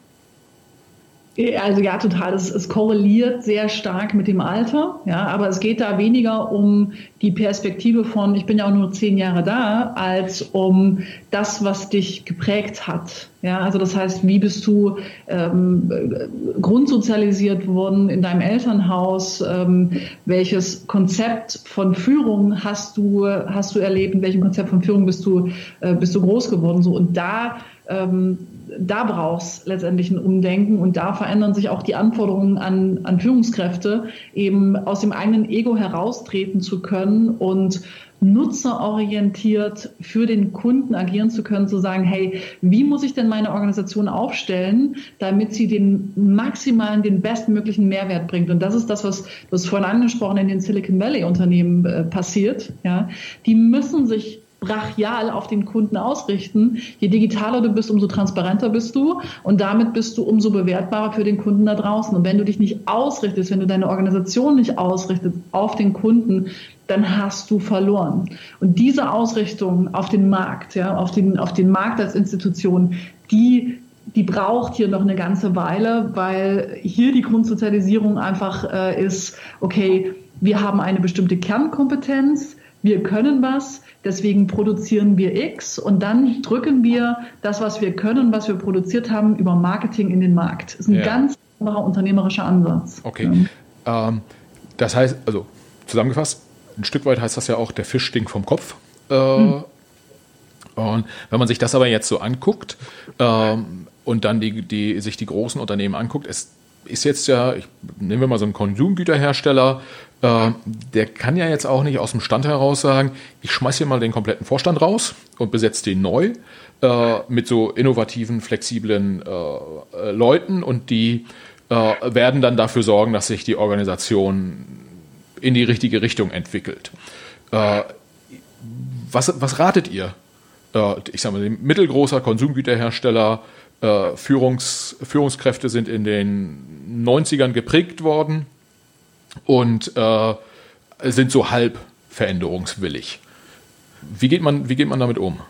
Also ja, total. Es korreliert sehr stark mit dem Alter, ja, aber es geht da weniger um die Perspektive von, ich bin ja auch nur 10 Jahre da, als um das, was dich geprägt hat. Ja, also das heißt, wie bist du grundsozialisiert worden in deinem Elternhaus? Welches Konzept von Führung hast du erlebt? In welchem Konzept von Führung bist du groß geworden? So, und da brauchst letztendlich ein Umdenken und da verändern sich auch die Anforderungen an Führungskräfte, eben aus dem eigenen Ego heraustreten zu können und nutzerorientiert für den Kunden agieren zu können, zu sagen, hey, wie muss ich denn meine Organisation aufstellen, damit sie den bestmöglichen Mehrwert bringt? Und das ist das, was du hast vorhin angesprochen, in den Silicon Valley Unternehmen passiert. Ja, die müssen sich brachial auf den Kunden ausrichten. Je digitaler du bist, umso transparenter bist du und damit bist du umso bewertbarer für den Kunden da draußen. Und wenn du dich nicht ausrichtest, wenn du deine Organisation nicht ausrichtest auf den Kunden, dann hast du verloren. Und diese Ausrichtung auf den Markt, ja, auf den Markt als Institution, die braucht hier noch eine ganze Weile, weil hier die Grundsozialisierung einfach ist, okay, wir haben eine bestimmte Kernkompetenz, wir können was, deswegen produzieren wir X und dann drücken wir das, was wir können, was wir produziert haben, über Marketing in den Markt. Das ist ein ganz anderer unternehmerischer Ansatz. Okay. Ja. Das heißt, also zusammengefasst, ein Stück weit heißt das ja auch, der Fisch stinkt vom Kopf. Und wenn man sich das aber jetzt so anguckt und dann sich die großen Unternehmen anguckt, es ist jetzt ja, nehmen wir mal so einen Konsumgüterhersteller, der kann ja jetzt auch nicht aus dem Stand heraus sagen, ich schmeiß hier mal den kompletten Vorstand raus und besetze den neu mit so innovativen, flexiblen Leuten und die werden dann dafür sorgen, dass sich die Organisation in die richtige Richtung entwickelt. Was ratet ihr? Ich sage mal, ein mittelgroßer Konsumgüterhersteller, Führungskräfte sind in den 90ern geprägt worden und sind so halb veränderungswillig. Wie geht man damit um?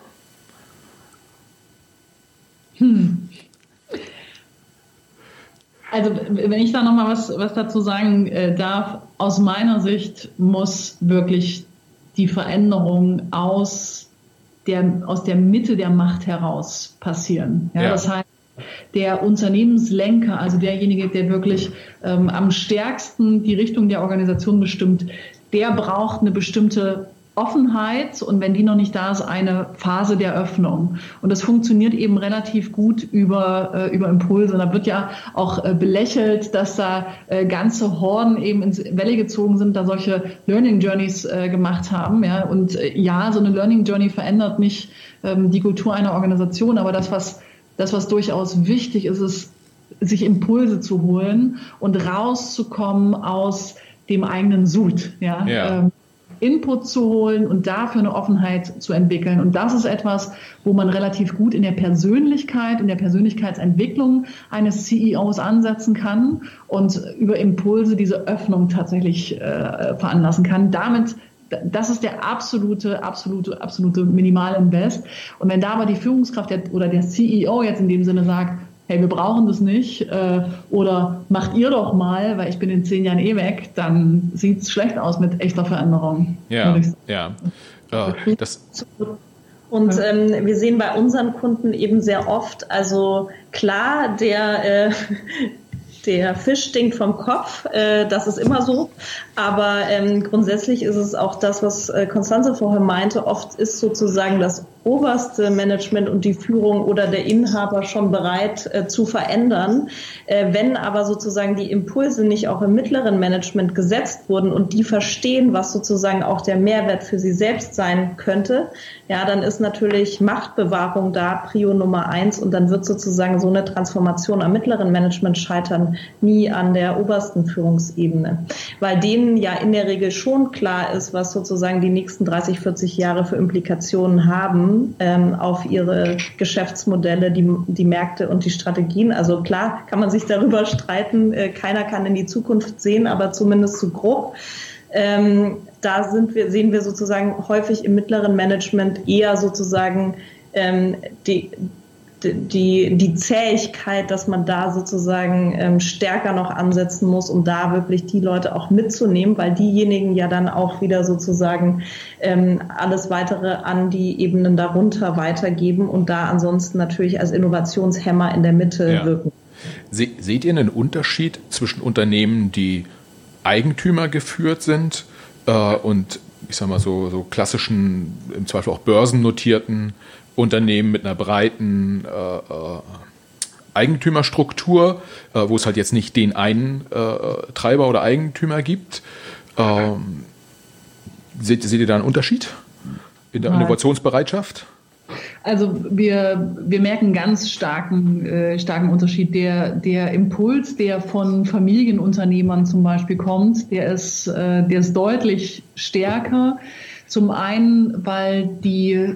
Also wenn ich da nochmal was dazu sagen darf, aus meiner Sicht muss wirklich die Veränderung aus der Mitte der Macht heraus passieren. Ja. Das heißt, der Unternehmenslenker, also derjenige, der wirklich am stärksten die Richtung der Organisation bestimmt, der braucht eine bestimmte Offenheit und wenn die noch nicht da ist, eine Phase der Öffnung. Und das funktioniert eben relativ gut über Impulse. Und da wird ja auch belächelt, dass da ganze Horden eben ins Valley gezogen sind, da solche Learning Journeys gemacht haben. Ja. Und ja, so eine Learning Journey verändert nicht die Kultur einer Organisation, aber das, was durchaus wichtig ist, ist, sich Impulse zu holen und rauszukommen aus dem eigenen Sud. Ja. Input zu holen und dafür eine Offenheit zu entwickeln. Und das ist etwas, wo man relativ gut in der Persönlichkeit und der Persönlichkeitsentwicklung eines CEOs ansetzen kann und über Impulse diese Öffnung tatsächlich veranlassen kann. Das ist der absolute Minimalinvest. Und wenn da aber die Führungskraft oder der CEO jetzt in dem Sinne sagt, hey, wir brauchen das nicht oder macht ihr doch mal, weil ich bin in 10 Jahren weg, dann sieht es schlecht aus mit echter Veränderung. Ja. Und wir sehen bei unseren Kunden eben sehr oft, also klar, der Fisch stinkt vom Kopf, das ist immer so, aber grundsätzlich ist es auch das, was Constanze vorher meinte, oft ist sozusagen das oberste Management und die Führung oder der Inhaber schon bereit zu verändern. Wenn aber sozusagen die Impulse nicht auch im mittleren Management gesetzt wurden und die verstehen, was sozusagen auch der Mehrwert für sie selbst sein könnte, ja, dann ist natürlich Machtbewahrung da Prio Nummer 1 und dann wird sozusagen so eine Transformation am mittleren Management scheitern, nie an der obersten Führungsebene. Weil denen denen ja in der Regel schon klar ist, was sozusagen die nächsten 30, 40 Jahre für Implikationen haben auf ihre Geschäftsmodelle, die Märkte und die Strategien. Also klar kann man sich darüber streiten, keiner kann in die Zukunft sehen, aber zumindest so grob. Da sehen wir sozusagen häufig im mittleren Management eher sozusagen die Zähigkeit, dass man da sozusagen stärker noch ansetzen muss, um da wirklich die Leute auch mitzunehmen, weil diejenigen ja dann auch wieder sozusagen alles Weitere an die Ebenen darunter weitergeben und da ansonsten natürlich als Innovationshemmer in der Mitte wirken. Seht ihr einen Unterschied zwischen Unternehmen, die Eigentümer geführt sind und ich sag mal so klassischen, im Zweifel auch börsennotierten Unternehmen mit einer breiten Eigentümerstruktur, wo es halt jetzt nicht den einen Treiber oder Eigentümer gibt? Seht ihr da einen Unterschied in der Innovationsbereitschaft? Also wir merken ganz starken Unterschied. Der Impuls, der von Familienunternehmern zum Beispiel kommt, der ist deutlich stärker. Zum einen, weil die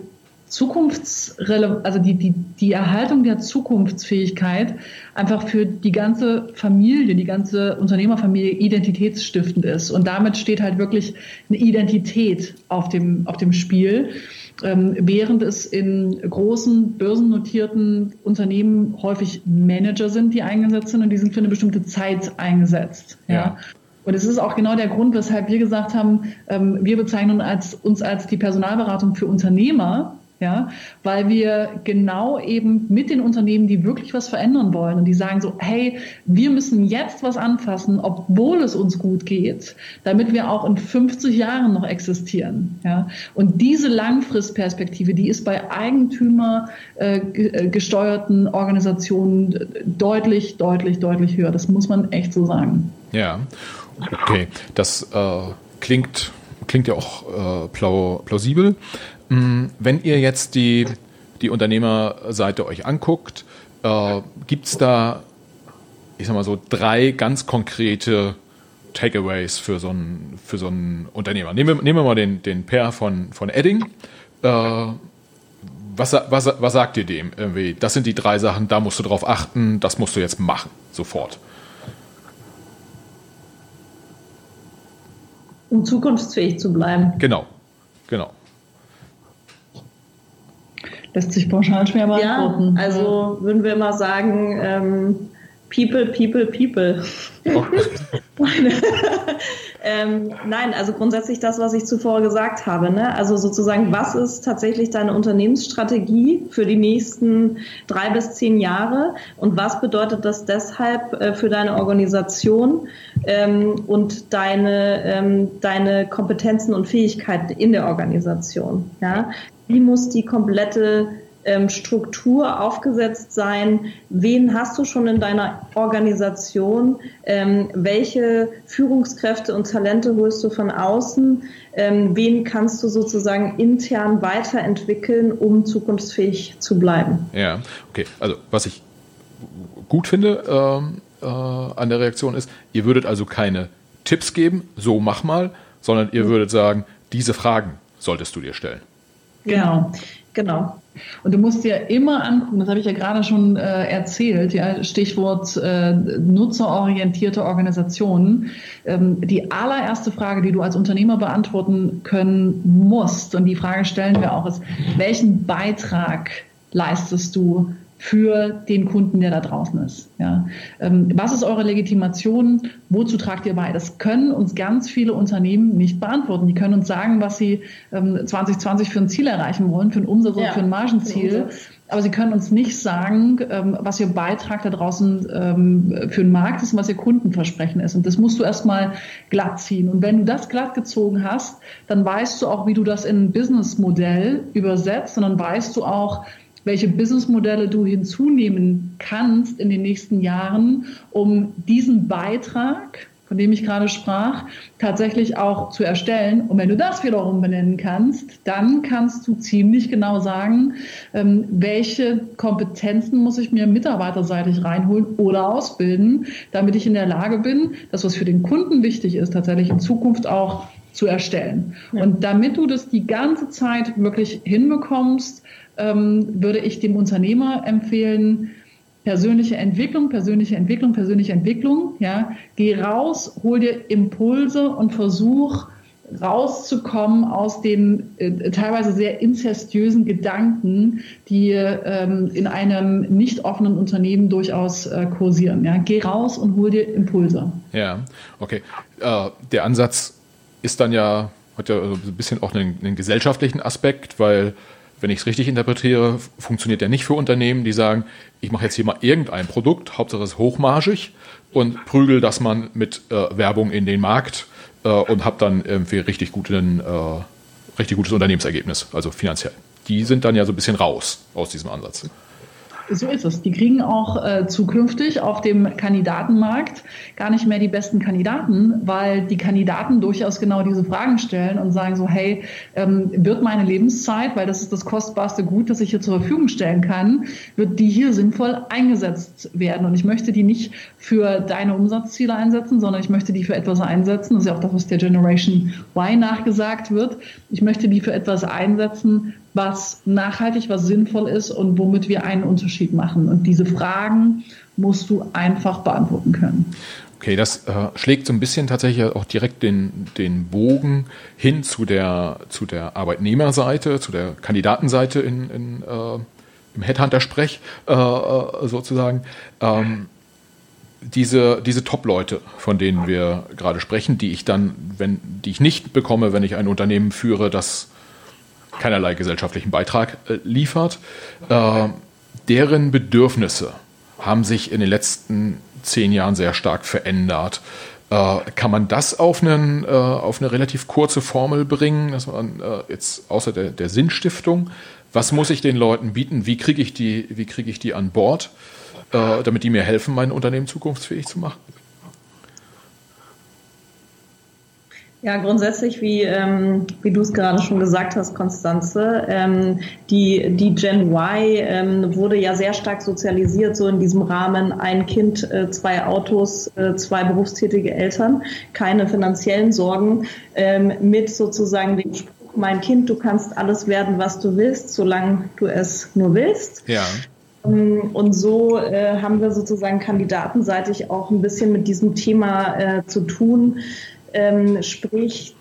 die Erhaltung der Zukunftsfähigkeit einfach für die ganze Familie, die ganze Unternehmerfamilie identitätsstiftend ist. Und damit steht halt wirklich eine Identität auf dem Spiel. Während es in großen börsennotierten Unternehmen häufig Manager sind, die eingesetzt sind und die sind für eine bestimmte Zeit eingesetzt. Ja. Und es ist auch genau der Grund, weshalb wir gesagt haben, wir bezeichnen uns als die Personalberatung für Unternehmer, ja, weil wir genau eben mit den Unternehmen, die wirklich was verändern wollen und die sagen so, hey, wir müssen jetzt was anfassen, obwohl es uns gut geht, damit wir auch in 50 Jahren noch existieren. Ja. Und diese Langfristperspektive, die ist bei eigentümergesteuerten Organisationen deutlich höher. Das muss man echt so sagen. Ja, okay. Das klingt ja auch plausibel. Wenn ihr jetzt die Unternehmerseite euch anguckt, gibt es da, ich sag mal so, 3 ganz konkrete Takeaways für so einen Unternehmer. Nehmen wir mal den Per von Edding. Was sagt ihr dem? Irgendwie, das sind die 3 Sachen, da musst du drauf achten, das musst du jetzt machen, sofort. Um zukunftsfähig zu bleiben. Genau. Lässt sich pauschal schwer beantworten. Ja, also würden wir immer sagen, people. Okay. Nein, also grundsätzlich das, was ich zuvor gesagt habe. Ne? Also sozusagen, was ist tatsächlich deine Unternehmensstrategie für die nächsten 3 bis 10 Jahre und was bedeutet das deshalb für deine Organisation und deine Kompetenzen und Fähigkeiten in der Organisation? Ja? Wie muss die komplette Struktur aufgesetzt sein? Wen hast du schon in deiner Organisation? Welche Führungskräfte und Talente holst du von außen? Wen kannst du sozusagen intern weiterentwickeln, um zukunftsfähig zu bleiben? Ja, okay. Also was ich gut finde an der Reaktion ist, ihr würdet also keine Tipps geben, so mach mal, sondern ihr würdet sagen, diese Fragen solltest du dir stellen. Genau. Und du musst dir immer angucken, das habe ich ja gerade schon erzählt, ja, Stichwort nutzerorientierte Organisationen. Die allererste Frage, die du als Unternehmer beantworten können musst, und die Frage stellen wir auch, ist, welchen Beitrag leistest du für den Kunden, der da draußen ist. Ja. Was ist eure Legitimation? Wozu tragt ihr bei? Das können uns ganz viele Unternehmen nicht beantworten. Die können uns sagen, was sie 2020 für ein Ziel erreichen wollen, für ein Umsatz oder für ein Margenziel. Aber sie können uns nicht sagen, was ihr Beitrag da draußen für den Markt ist und was ihr Kundenversprechen ist. Und das musst du erstmal glatt ziehen. Und wenn du das glatt gezogen hast, dann weißt du auch, wie du das in ein Businessmodell übersetzt. Und dann weißt du auch, welche Businessmodelle du hinzunehmen kannst in den nächsten Jahren, um diesen Beitrag, von dem ich gerade sprach, tatsächlich auch zu erstellen. Und wenn du das wiederum benennen kannst, dann kannst du ziemlich genau sagen, welche Kompetenzen muss ich mir mitarbeiterseitig reinholen oder ausbilden, damit ich in der Lage bin, das, was für den Kunden wichtig ist, tatsächlich in Zukunft auch zu erstellen. Ja. Und damit du das die ganze Zeit wirklich hinbekommst, würde ich dem Unternehmer empfehlen, persönliche Entwicklung. Ja, geh raus, hol dir Impulse und versuch rauszukommen aus den teilweise sehr inzestiösen Gedanken, die in einem nicht offenen Unternehmen durchaus kursieren. Ja, geh raus und hol dir Impulse. Ja, okay. Der Ansatz ist dann hat ja so ein bisschen auch einen gesellschaftlichen Aspekt, weil, wenn ich es richtig interpretiere, funktioniert der nicht für Unternehmen, die sagen, ich mache jetzt hier mal irgendein Produkt, Hauptsache es ist hochmargig und prügel das man mit Werbung in den Markt und habe dann irgendwie richtig gutes Unternehmensergebnis, also finanziell. Die sind dann ja so ein bisschen raus aus diesem Ansatz. So ist es. Die kriegen auch zukünftig auf dem Kandidatenmarkt gar nicht mehr die besten Kandidaten, weil die Kandidaten durchaus genau diese Fragen stellen und sagen so, hey, wird meine Lebenszeit, weil das ist das kostbarste Gut, das ich hier zur Verfügung stellen kann, wird die hier sinnvoll eingesetzt werden? Und ich möchte die nicht für deine Umsatzziele einsetzen, sondern ich möchte die für etwas einsetzen. Das ist ja auch das, was der Generation Y nachgesagt wird. Ich möchte die für etwas einsetzen, was nachhaltig, was sinnvoll ist und womit wir einen Unterschied machen. Und diese Fragen musst du einfach beantworten können. Okay, das schlägt so ein bisschen tatsächlich auch direkt den Bogen hin zu der Arbeitnehmerseite, zu der Kandidatenseite im Headhunter-Sprech sozusagen. Diese Top-Leute, von denen wir gerade sprechen, die ich nicht bekomme, wenn ich ein Unternehmen führe, das keinerlei gesellschaftlichen Beitrag liefert. Deren Bedürfnisse haben sich in den letzten 10 Jahren sehr stark verändert. Kann man das auf eine relativ kurze Formel bringen, dass man jetzt außer der Sinnstiftung, was muss ich den Leuten bieten, wie kriege ich die an Bord, damit die mir helfen, mein Unternehmen zukunftsfähig zu machen? Ja, grundsätzlich, wie du es gerade schon gesagt hast, Constanze, die Gen Y wurde ja sehr stark sozialisiert, so in diesem Rahmen: ein Kind, 2 Autos, 2 berufstätige Eltern, keine finanziellen Sorgen, mit sozusagen dem Spruch: mein Kind, du kannst alles werden, was du willst, solange du es nur willst. Ja. Und so haben wir sozusagen kandidatenseitig auch ein bisschen mit diesem Thema zu tun. Sprich,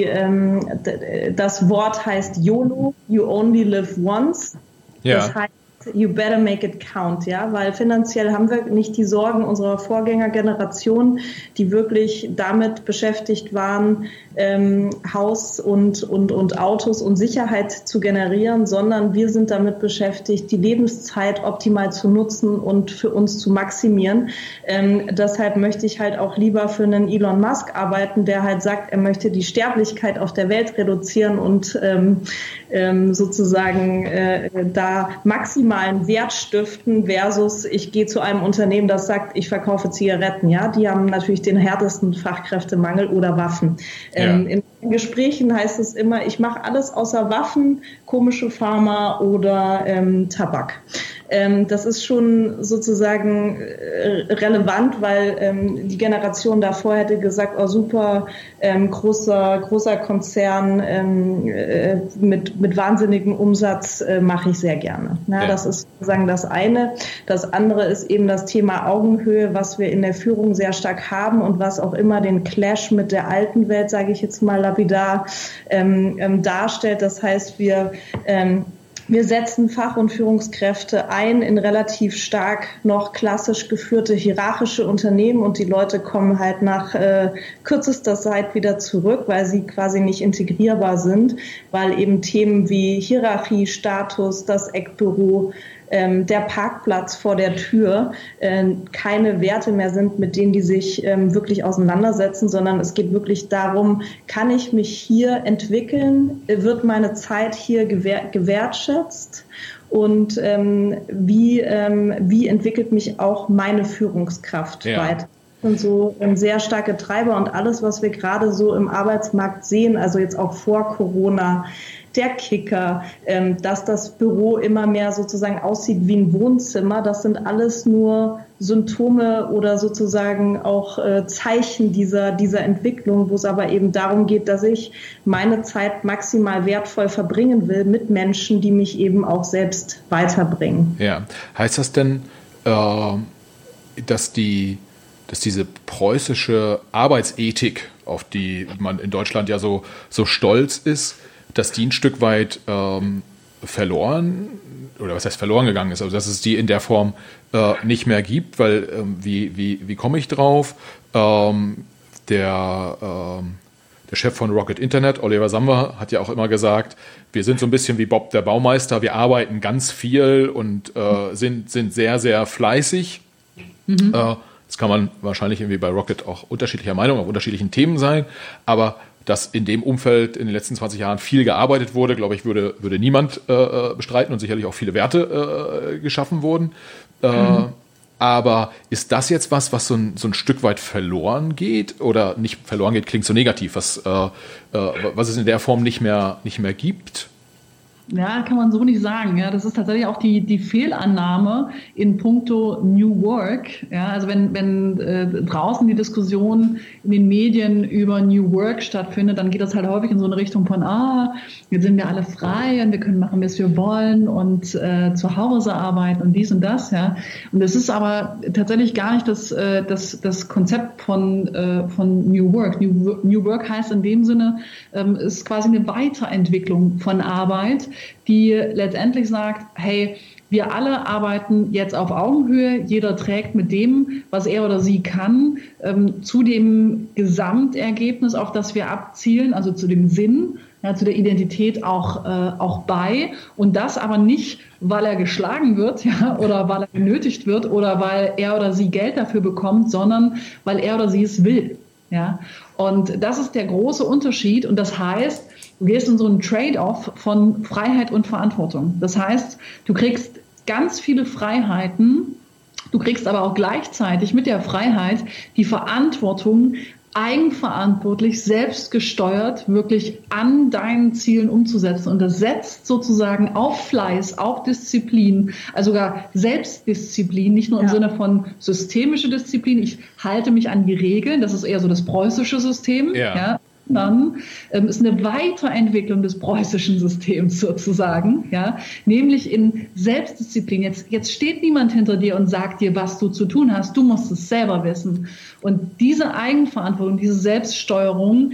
das Wort heißt YOLO, you only live once. Ja. Das heißt, you better make it count, ja, weil finanziell haben wir nicht die Sorgen unserer Vorgängergeneration, die wirklich damit beschäftigt waren, Haus und Autos und Sicherheit zu generieren, sondern wir sind damit beschäftigt, die Lebenszeit optimal zu nutzen und für uns zu maximieren. Deshalb möchte ich halt auch lieber für einen Elon Musk arbeiten, der halt sagt, er möchte die Sterblichkeit auf der Welt reduzieren und sozusagen da maximalen Wert stiften, versus ich gehe zu einem Unternehmen, das sagt, ich verkaufe Zigaretten. Ja, die haben natürlich den härtesten Fachkräftemangel oder Waffen. Ja. In Gesprächen heißt es immer, ich mache alles außer Waffen, komische Pharma oder Tabak. Das ist schon sozusagen relevant, weil die Generation davor hätte gesagt, oh super, großer Konzern mit wahnsinnigem Umsatz mache ich sehr gerne. Ja. Das ist sozusagen das eine. Das andere ist eben das Thema Augenhöhe, was wir in der Führung sehr stark haben und was auch immer den Clash mit der alten Welt, sage ich jetzt mal lapidar, darstellt. Das heißt, wir setzen Fach- und Führungskräfte ein in relativ stark noch klassisch geführte hierarchische Unternehmen und die Leute kommen halt nach kürzester Zeit wieder zurück, weil sie quasi nicht integrierbar sind, weil eben Themen wie Hierarchie, Status, das Eckbüro, der Parkplatz vor der Tür keine Werte mehr sind, mit denen die sich wirklich auseinandersetzen, sondern es geht wirklich darum, kann ich mich hier entwickeln, wird meine Zeit hier gewertschätzt und wie entwickelt mich auch meine Führungskraft weiter. sind so sehr starke Treiber und alles, was wir gerade so im Arbeitsmarkt sehen, also jetzt auch vor Corona, der Kicker, dass das Büro immer mehr sozusagen aussieht wie ein Wohnzimmer, das sind alles nur Symptome oder sozusagen auch Zeichen dieser Entwicklung, wo es aber eben darum geht, dass ich meine Zeit maximal wertvoll verbringen will mit Menschen, die mich eben auch selbst weiterbringen. Ja, heißt das denn, dass diese preußische Arbeitsethik, auf die man in Deutschland ja so stolz ist, dass die ein Stück weit verloren, oder was heißt verloren gegangen ist, also dass es die in der Form nicht mehr gibt, weil wie komme ich drauf? Der Chef von Rocket Internet, Oliver Samwer, hat ja auch immer gesagt, wir sind so ein bisschen wie Bob der Baumeister, wir arbeiten ganz viel und sind sehr, sehr fleißig. Das kann man wahrscheinlich irgendwie bei Rocket auch unterschiedlicher Meinung auf unterschiedlichen Themen sein, aber dass in dem Umfeld in den letzten 20 Jahren viel gearbeitet wurde, glaube ich, würde niemand bestreiten und sicherlich auch viele Werte geschaffen wurden. Aber ist das jetzt was so ein Stück weit verloren geht? Oder nicht verloren geht, klingt so negativ, was es in der Form nicht mehr gibt? Ja, kann man so nicht sagen. Ja, das ist tatsächlich auch die Fehlannahme in puncto New Work. Ja, also wenn draußen die Diskussion in den Medien über New Work stattfindet, dann geht das halt häufig in so eine Richtung von, jetzt sind wir alle frei und wir können machen, was wir wollen und zu Hause arbeiten und dies und das. Ja, und das ist aber tatsächlich gar nicht das Konzept von New Work. New Work heißt in dem Sinne, ist quasi eine Weiterentwicklung von Arbeit, die letztendlich sagt, hey, wir alle arbeiten jetzt auf Augenhöhe, jeder trägt mit dem, was er oder sie kann, zu dem Gesamtergebnis, auf das wir abzielen, also zu dem Sinn, ja, zu der Identität auch bei. Und das aber nicht, weil er geschlagen wird, ja, oder weil er genötigt wird oder weil er oder sie Geld dafür bekommt, sondern weil er oder sie es will. Ja. Und das ist der große Unterschied. Und das heißt, du gehst in so einen Trade-off von Freiheit und Verantwortung. Das heißt, du kriegst ganz viele Freiheiten, du kriegst aber auch gleichzeitig mit der Freiheit die Verantwortung, eigenverantwortlich, selbstgesteuert, wirklich an deinen Zielen umzusetzen. Und das setzt sozusagen auf Fleiß, auf Disziplin, also sogar Selbstdisziplin, nicht nur im Sinne von systemische Disziplin, ich halte mich an die Regeln, das ist eher so das preußische System, ja. Dann ist eine Weiterentwicklung des preußischen Systems sozusagen, ja, nämlich in Selbstdisziplin. Jetzt steht niemand hinter dir und sagt dir, was du zu tun hast. Du musst es selber wissen. Und diese Eigenverantwortung, diese Selbststeuerung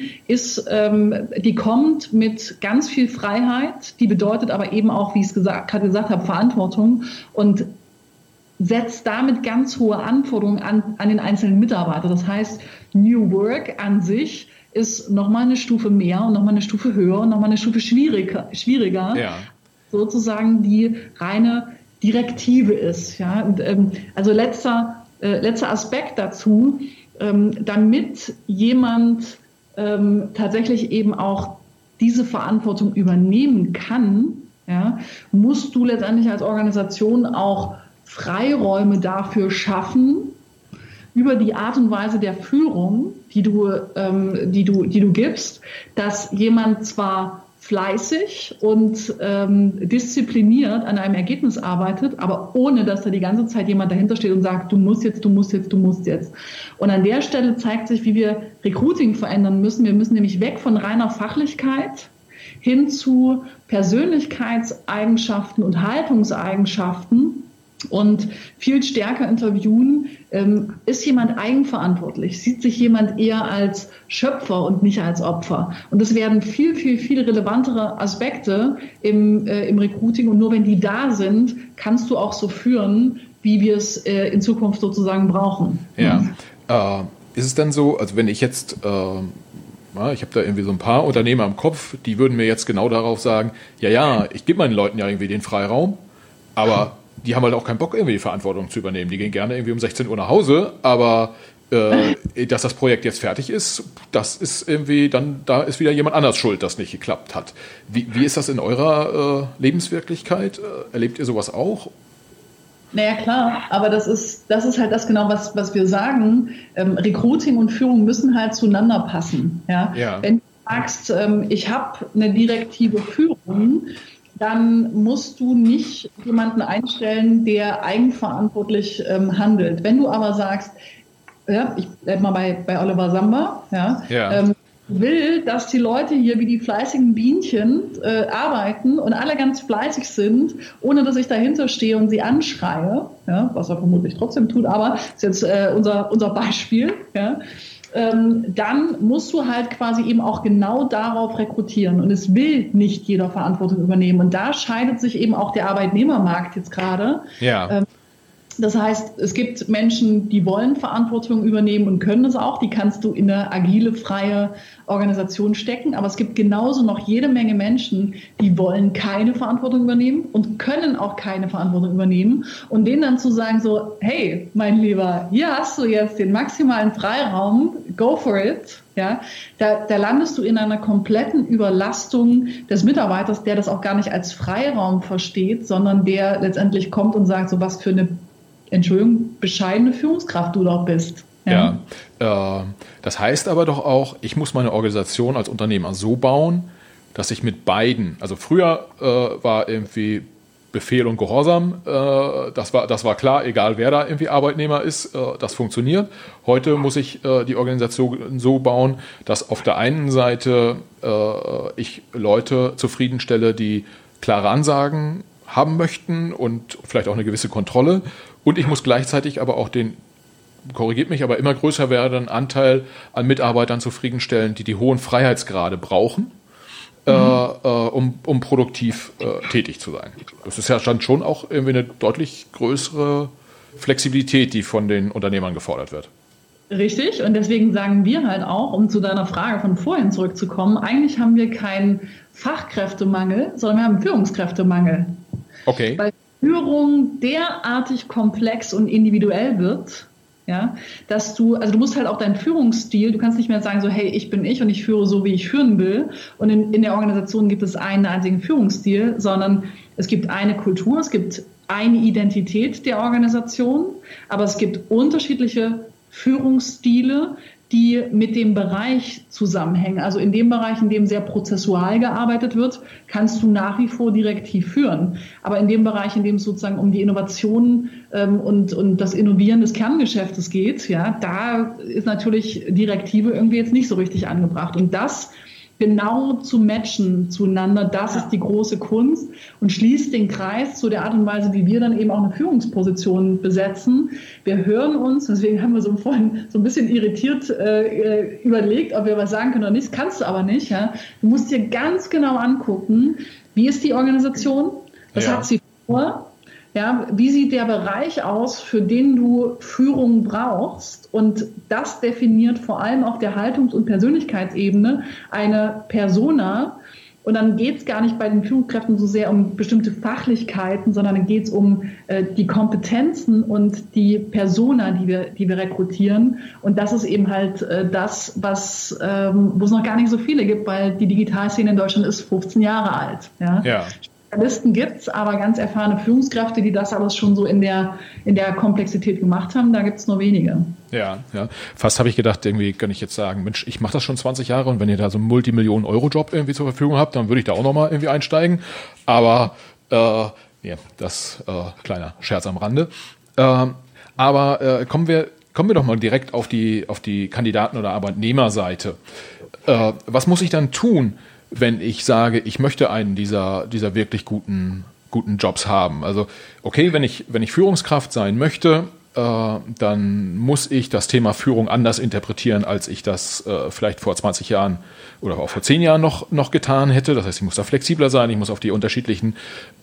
die kommt mit ganz viel Freiheit. Die bedeutet aber eben auch, wie ich es gerade gesagt habe, Verantwortung und setzt damit ganz hohe Anforderungen an den einzelnen Mitarbeiter. Das heißt, New Work an sich ist nochmal eine Stufe mehr und nochmal eine Stufe höher und nochmal eine Stufe schwieriger, ja. Sozusagen die reine Direktive ist. Ja. Und, also letzter Aspekt dazu, damit jemand tatsächlich eben auch diese Verantwortung übernehmen kann, ja, musst du letztendlich als Organisation auch Freiräume dafür schaffen, über die Art und Weise der Führung, die du gibst, dass jemand zwar fleißig und diszipliniert an einem Ergebnis arbeitet, aber ohne, dass da die ganze Zeit jemand dahinter steht und sagt, du musst jetzt. Und an der Stelle zeigt sich, wie wir Recruiting verändern müssen. Wir müssen nämlich weg von reiner Fachlichkeit hin zu Persönlichkeitseigenschaften und Haltungseigenschaften und viel stärker interviewen, ist jemand eigenverantwortlich, sieht sich jemand eher als Schöpfer und nicht als Opfer. Und das werden viel relevantere Aspekte im Recruiting. Und nur wenn die da sind, kannst du auch so führen, wie wir es in Zukunft sozusagen brauchen. Ja. Ist es dann so, also wenn ich jetzt, ich habe da irgendwie so ein paar Unternehmer im Kopf, die würden mir jetzt genau darauf sagen, ja, ich gebe meinen Leuten ja irgendwie den Freiraum, aber die haben halt auch keinen Bock, irgendwie die Verantwortung zu übernehmen. Die gehen gerne irgendwie um 16 Uhr nach Hause, aber dass das Projekt jetzt fertig ist, das ist irgendwie, dann da ist wieder jemand anders schuld, dass nicht geklappt hat. Wie ist das in eurer Lebenswirklichkeit? Erlebt ihr sowas auch? Naja, klar, aber das ist halt das genau, was wir sagen. Recruiting und Führung müssen halt zueinander passen. Ja? Ja. Wenn du sagst, ich habe eine direktive Führung, dann musst du nicht jemanden einstellen, der eigenverantwortlich handelt. Wenn du aber sagst, ja, ich bleibe mal bei Oliver Samba, will, dass die Leute hier wie die fleißigen Bienchen arbeiten und alle ganz fleißig sind, ohne dass ich dahinter stehe und sie anschreie, ja, was er vermutlich trotzdem tut, aber ist jetzt unser Beispiel, ja, dann musst du halt quasi eben auch genau darauf rekrutieren. Und es will nicht jeder Verantwortung übernehmen. Und da scheidet sich eben auch der Arbeitnehmermarkt jetzt gerade. Ja. Das heißt, es gibt Menschen, die wollen Verantwortung übernehmen und können es auch. Die kannst du in eine agile, freie Organisation stecken. Aber es gibt genauso noch jede Menge Menschen, die wollen keine Verantwortung übernehmen und können auch keine Verantwortung übernehmen. Und denen dann zu sagen so, hey, mein Lieber, hier hast du jetzt den maximalen Freiraum, go for it. Ja, da landest du in einer kompletten Überlastung des Mitarbeiters, der das auch gar nicht als Freiraum versteht, sondern der letztendlich kommt und sagt, so was für eine bescheidene Führungskraft du doch bist. Ja, das heißt aber doch auch, ich muss meine Organisation als Unternehmer so bauen, dass ich mit beiden, also früher war irgendwie Befehl und Gehorsam, das war klar, egal wer da irgendwie Arbeitnehmer ist, das funktioniert. Heute muss ich die Organisation so bauen, dass auf der einen Seite ich Leute zufriedenstelle, die klare Ansagen haben möchten und vielleicht auch eine gewisse Kontrolle. Und ich muss gleichzeitig aber auch den, korrigiert mich, aber immer größer werdenden Anteil an Mitarbeitern zufriedenstellen, die hohen Freiheitsgrade brauchen, um produktiv tätig zu sein. Das ist ja dann schon auch irgendwie eine deutlich größere Flexibilität, die von den Unternehmern gefordert wird. Richtig, und deswegen sagen wir halt auch, um zu deiner Frage von vorhin zurückzukommen, eigentlich haben wir keinen Fachkräftemangel, sondern wir haben einen Führungskräftemangel. Okay. Weil Führung derartig komplex und individuell wird, ja, dass du musst halt auch deinen Führungsstil, du kannst nicht mehr sagen so, hey, ich bin ich und ich führe so, wie ich führen will. Und in der Organisation gibt es einen einzigen Führungsstil, sondern es gibt eine Kultur, es gibt eine Identität der Organisation, aber es gibt unterschiedliche Führungsstile, die mit dem Bereich zusammenhängen. Also in dem Bereich, in dem sehr prozessual gearbeitet wird, kannst du nach wie vor direktiv führen. Aber in dem Bereich, in dem es sozusagen um die Innovation und das Innovieren des Kerngeschäftes geht, ja, da ist natürlich Direktive irgendwie jetzt nicht so richtig angebracht. Und das genau zu matchen zueinander, das ist die große Kunst und schließt den Kreis zu der Art und Weise, wie wir dann eben auch eine Führungsposition besetzen. Wir hören uns, deswegen haben wir so vorhin so ein bisschen irritiert überlegt, ob wir was sagen können oder nicht. Das kannst du aber nicht. Ja? Du musst dir ganz genau angucken, wie ist die Organisation, was hat sie vor, ja, wie sieht der Bereich aus, für den du Führung brauchst? Und das definiert vor allem auf der Haltungs- und Persönlichkeitsebene eine Persona. Und dann geht es gar nicht bei den Führungskräften so sehr um bestimmte Fachlichkeiten, sondern dann geht es um die Kompetenzen und die Persona, die wir rekrutieren. Und das ist eben halt das, wo es noch gar nicht so viele gibt, weil die Digitalszene in Deutschland ist 15 Jahre alt. Ja. Listen gibt's, aber ganz erfahrene Führungskräfte, die das alles schon so in der Komplexität gemacht haben, da gibt's nur wenige. Ja. Fast habe ich gedacht, irgendwie kann ich jetzt sagen, Mensch, ich mache das schon 20 Jahre und wenn ihr da so einen Multimillionen-Euro-Job irgendwie zur Verfügung habt, dann würde ich da auch nochmal irgendwie einsteigen. Aber das kleiner Scherz am Rande. Aber kommen wir doch mal direkt auf die Kandidaten- oder Arbeitnehmerseite. Was muss ich dann tun, wenn ich sage, ich möchte einen dieser wirklich guten Jobs haben? Also okay, wenn ich Führungskraft sein möchte, dann muss ich das Thema Führung anders interpretieren, als ich das vielleicht vor 20 Jahren oder auch vor 10 Jahren noch getan hätte. Das heißt, ich muss da flexibler sein, ich muss auf die unterschiedlichen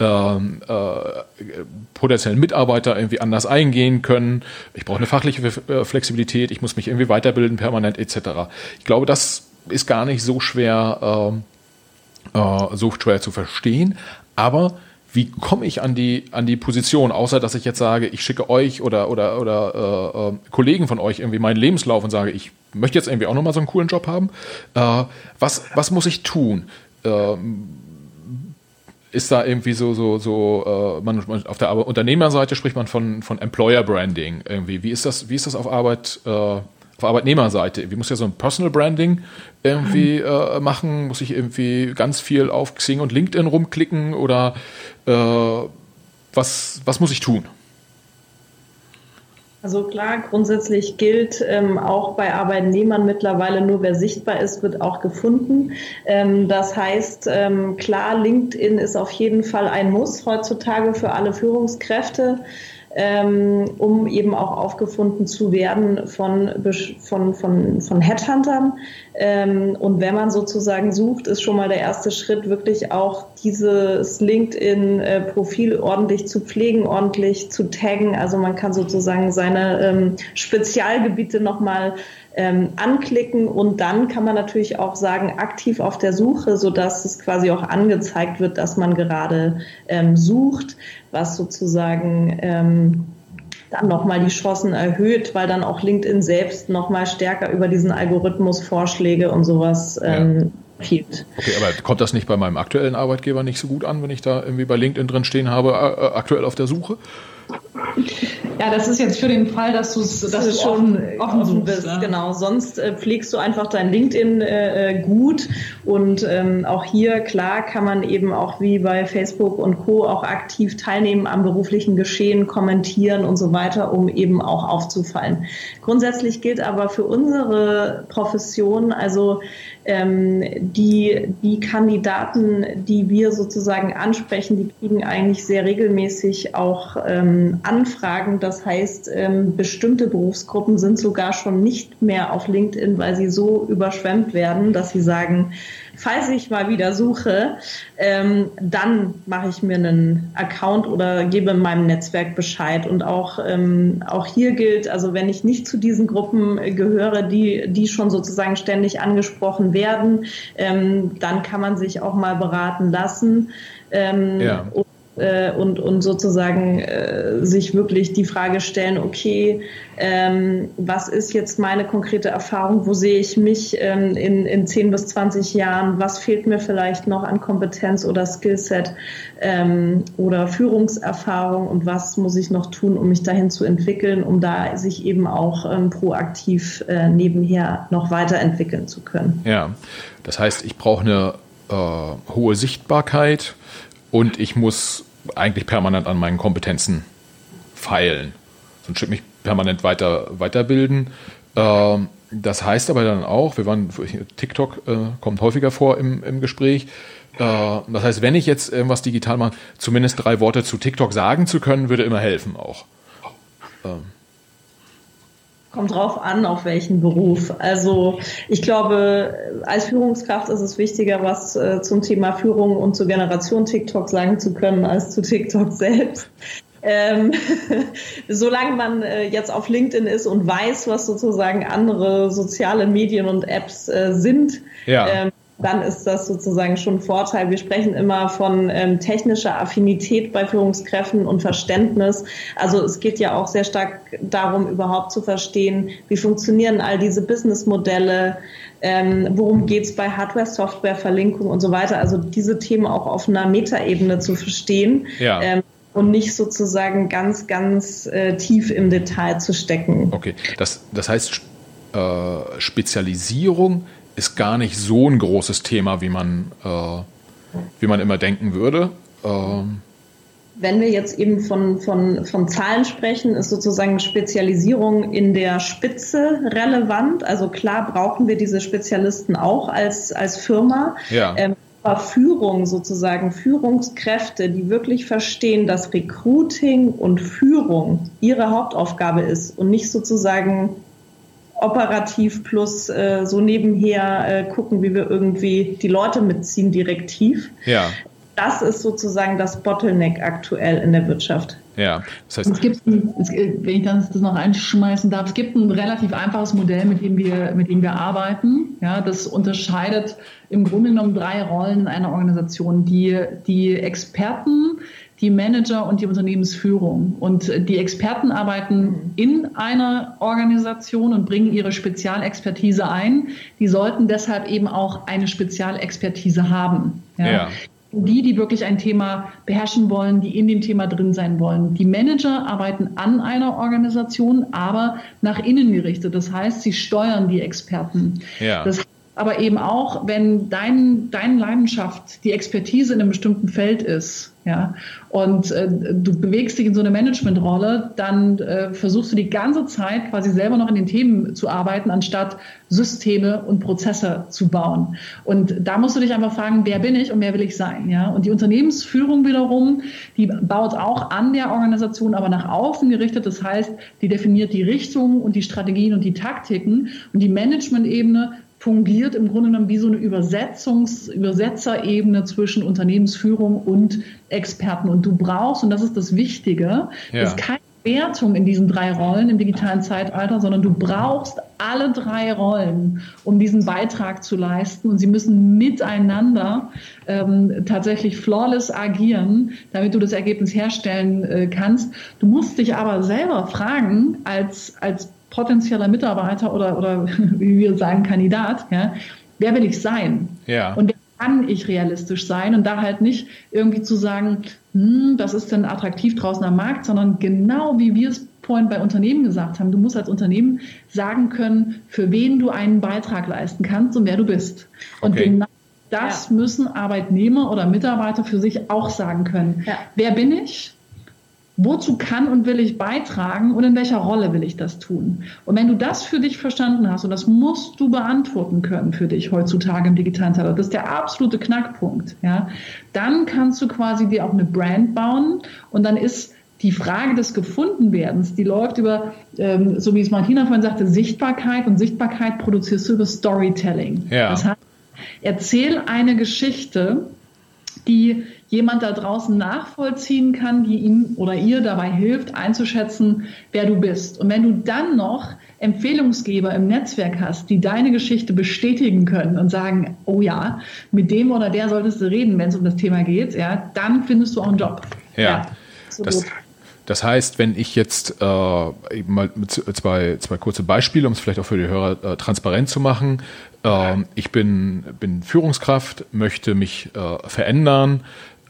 potenziellen Mitarbeiter irgendwie anders eingehen können. Ich brauche eine fachliche Flexibilität, ich muss mich irgendwie weiterbilden permanent etc. Ich glaube, das ist gar nicht so schwer zu verstehen, aber wie komme ich an die Position, außer dass ich jetzt sage, ich schicke euch oder Kollegen von euch irgendwie meinen Lebenslauf und sage, ich möchte jetzt irgendwie auch nochmal so einen coolen Job haben. Was muss ich tun? ist da irgendwie man auf der Unternehmerseite spricht man von Employer Branding irgendwie. Wie ist das auf Arbeitnehmerseite? Wie muss ja so ein Personal Branding irgendwie machen? Muss ich irgendwie ganz viel auf Xing und LinkedIn rumklicken oder was muss ich tun? Also klar, grundsätzlich gilt auch bei Arbeitnehmern mittlerweile, nur wer sichtbar ist, wird auch gefunden. Das heißt, klar, LinkedIn ist auf jeden Fall ein Muss heutzutage für alle Führungskräfte, um eben auch aufgefunden zu werden von Headhuntern. Und wenn man sozusagen sucht, ist schon mal der erste Schritt, wirklich auch dieses LinkedIn-Profil ordentlich zu pflegen, ordentlich zu taggen. Also man kann sozusagen seine Spezialgebiete nochmal anklicken und dann kann man natürlich auch sagen, aktiv auf der Suche, sodass es quasi auch angezeigt wird, dass man gerade sucht, was sozusagen dann nochmal die Chancen erhöht, weil dann auch LinkedIn selbst nochmal stärker über diesen Algorithmus Vorschläge und sowas empfiehlt. Okay, aber kommt das nicht bei meinem aktuellen Arbeitgeber nicht so gut an, wenn ich da irgendwie bei LinkedIn drin stehen habe, aktuell auf der Suche? Ja, das ist jetzt für den Fall, dass du schon offen bist. Ja. Genau, sonst pflegst du einfach dein LinkedIn gut und auch hier, klar, kann man eben auch wie bei Facebook und Co. auch aktiv teilnehmen am beruflichen Geschehen, kommentieren und so weiter, um eben auch aufzufallen. Grundsätzlich gilt aber für unsere Profession, also die Kandidaten, die wir sozusagen ansprechen, die kriegen eigentlich sehr regelmäßig auch Anfragen. Das heißt, bestimmte Berufsgruppen sind sogar schon nicht mehr auf LinkedIn, weil sie so überschwemmt werden, dass sie sagen, falls ich mal wieder suche, dann mache ich mir einen Account oder gebe meinem Netzwerk Bescheid. Und auch hier gilt, also wenn ich nicht zu diesen Gruppen gehöre, die schon sozusagen ständig angesprochen werden, dann kann man sich auch mal beraten lassen. Und sozusagen sich wirklich die Frage stellen, okay, was ist jetzt meine konkrete Erfahrung, wo sehe ich mich in 10 bis 20 Jahren, was fehlt mir vielleicht noch an Kompetenz oder Skillset oder Führungserfahrung und was muss ich noch tun, um mich dahin zu entwickeln, um da sich eben auch proaktiv nebenher noch weiterentwickeln zu können. Ja, das heißt, ich brauche eine hohe Sichtbarkeit und ich muss eigentlich permanent an meinen Kompetenzen feilen. Sonst mich permanent weiterbilden. Das heißt aber dann auch, TikTok kommt häufiger vor im Gespräch. Das heißt, wenn ich jetzt irgendwas digital mache, zumindest 3 Worte zu TikTok sagen zu können, würde immer helfen auch. Kommt drauf an, auf welchen Beruf. Also ich glaube, als Führungskraft ist es wichtiger, was zum Thema Führung und zur Generation TikTok sagen zu können, als zu TikTok selbst. Solange man jetzt auf LinkedIn ist und weiß, was sozusagen andere soziale Medien und Apps sind, dann ist das sozusagen schon ein Vorteil. Wir sprechen immer von technischer Affinität bei Führungskräften und Verständnis. Also es geht ja auch sehr stark darum, überhaupt zu verstehen, wie funktionieren all diese Businessmodelle, worum geht's bei Hardware, Software, Verlinkung und so weiter. Also diese Themen auch auf einer Metaebene zu verstehen. Ja. Und nicht sozusagen ganz, ganz tief im Detail zu stecken. Okay, das heißt, Spezialisierung ist gar nicht so ein großes Thema, wie man immer denken würde. Wenn wir jetzt eben von Zahlen sprechen, ist sozusagen Spezialisierung in der Spitze relevant. Also klar brauchen wir diese Spezialisten auch als Firma. Ja. Aber Führung sozusagen, Führungskräfte, die wirklich verstehen, dass Recruiting und Führung ihre Hauptaufgabe ist und nicht sozusagen operativ plus so nebenher gucken, wie wir irgendwie die Leute mitziehen, direktiv. Ja. Das ist sozusagen das Bottleneck aktuell in der Wirtschaft. Ja, das heißt, wenn ich das noch einschmeißen darf, es gibt ein relativ einfaches Modell, mit dem wir arbeiten. Ja, das unterscheidet im Grunde genommen 3 Rollen in einer Organisation. Die Experten, die Manager und die Unternehmensführung. Und die Experten arbeiten in einer Organisation und bringen ihre Spezialexpertise ein. Die sollten deshalb eben auch eine Spezialexpertise haben. Ja. die wirklich ein Thema beherrschen wollen, die in dem Thema drin sein wollen. Die Manager arbeiten an einer Organisation, aber nach innen gerichtet. Das heißt, sie steuern die Experten. Ja. Das aber eben auch, wenn deine Leidenschaft die Expertise in einem bestimmten Feld ist, ja, und du bewegst dich in so eine Managementrolle, dann versuchst du die ganze Zeit quasi selber noch in den Themen zu arbeiten, anstatt Systeme und Prozesse zu bauen. Und da musst du dich einfach fragen, wer bin ich und wer will ich sein, ja? Und die Unternehmensführung wiederum, die baut auch an der Organisation, aber nach außen gerichtet. Das heißt, die definiert die Richtung und die Strategien und die Taktiken, und die Management-Ebene fungiert im Grunde genommen wie so eine Übersetzerebene zwischen Unternehmensführung und Experten. Und du brauchst, und das ist das Wichtige, ist keine Wertung in diesen 3 Rollen im digitalen Zeitalter, sondern du brauchst alle 3 Rollen, um diesen Beitrag zu leisten. Und sie müssen miteinander tatsächlich flawless agieren, damit du das Ergebnis herstellen kannst. Du musst dich aber selber fragen, als potenzieller Mitarbeiter oder wie wir sagen, Kandidat, ja, wer will ich sein? Ja. Und wer kann ich realistisch sein? Und da halt nicht irgendwie zu sagen, das ist denn attraktiv draußen am Markt, sondern genau wie wir es vorhin bei Unternehmen gesagt haben, du musst als Unternehmen sagen können, für wen du einen Beitrag leisten kannst und wer du bist. Und genau das müssen Arbeitnehmer oder Mitarbeiter für sich auch sagen können. Ja. Wer bin ich? Wozu kann und will ich beitragen und in welcher Rolle will ich das tun? Und wenn du das für dich verstanden hast, und das musst du beantworten können für dich heutzutage im digitalen Zeitalter, das ist der absolute Knackpunkt, ja, dann kannst du quasi dir auch eine Brand bauen, und dann ist die Frage des Gefundenwerdens, die läuft über, so wie es Martina vorhin sagte, Sichtbarkeit, und Sichtbarkeit produzierst du über Storytelling. Ja. Das heißt, erzähl eine Geschichte, die jemand da draußen nachvollziehen kann, die ihm oder ihr dabei hilft, einzuschätzen, wer du bist. Und wenn du dann noch Empfehlungsgeber im Netzwerk hast, die deine Geschichte bestätigen können und sagen, oh ja, mit dem oder der solltest du reden, wenn es um das Thema geht, ja, dann findest du auch einen Job. Ja, das heißt, wenn ich jetzt eben mal mit zwei kurze Beispiele, um es vielleicht auch für die Hörer transparent zu machen. Ich bin Führungskraft, möchte mich verändern,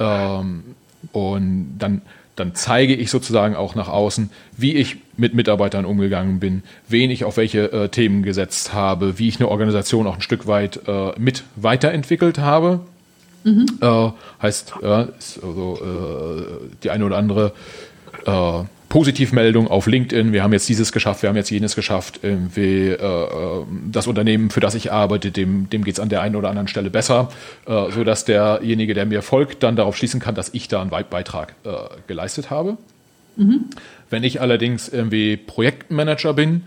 und dann zeige ich sozusagen auch nach außen, wie ich mit Mitarbeitern umgegangen bin, wen ich auf welche Themen gesetzt habe, wie ich eine Organisation auch ein Stück weit mit weiterentwickelt habe. Heißt, also, die eine oder andere Positivmeldung auf LinkedIn, wir haben jetzt dieses geschafft, wir haben jetzt jenes geschafft, das Unternehmen, für das ich arbeite, dem geht es an der einen oder anderen Stelle besser, sodass derjenige, der mir folgt, dann darauf schließen kann, dass ich da einen Beitrag geleistet habe. Wenn ich allerdings irgendwie Projektmanager bin,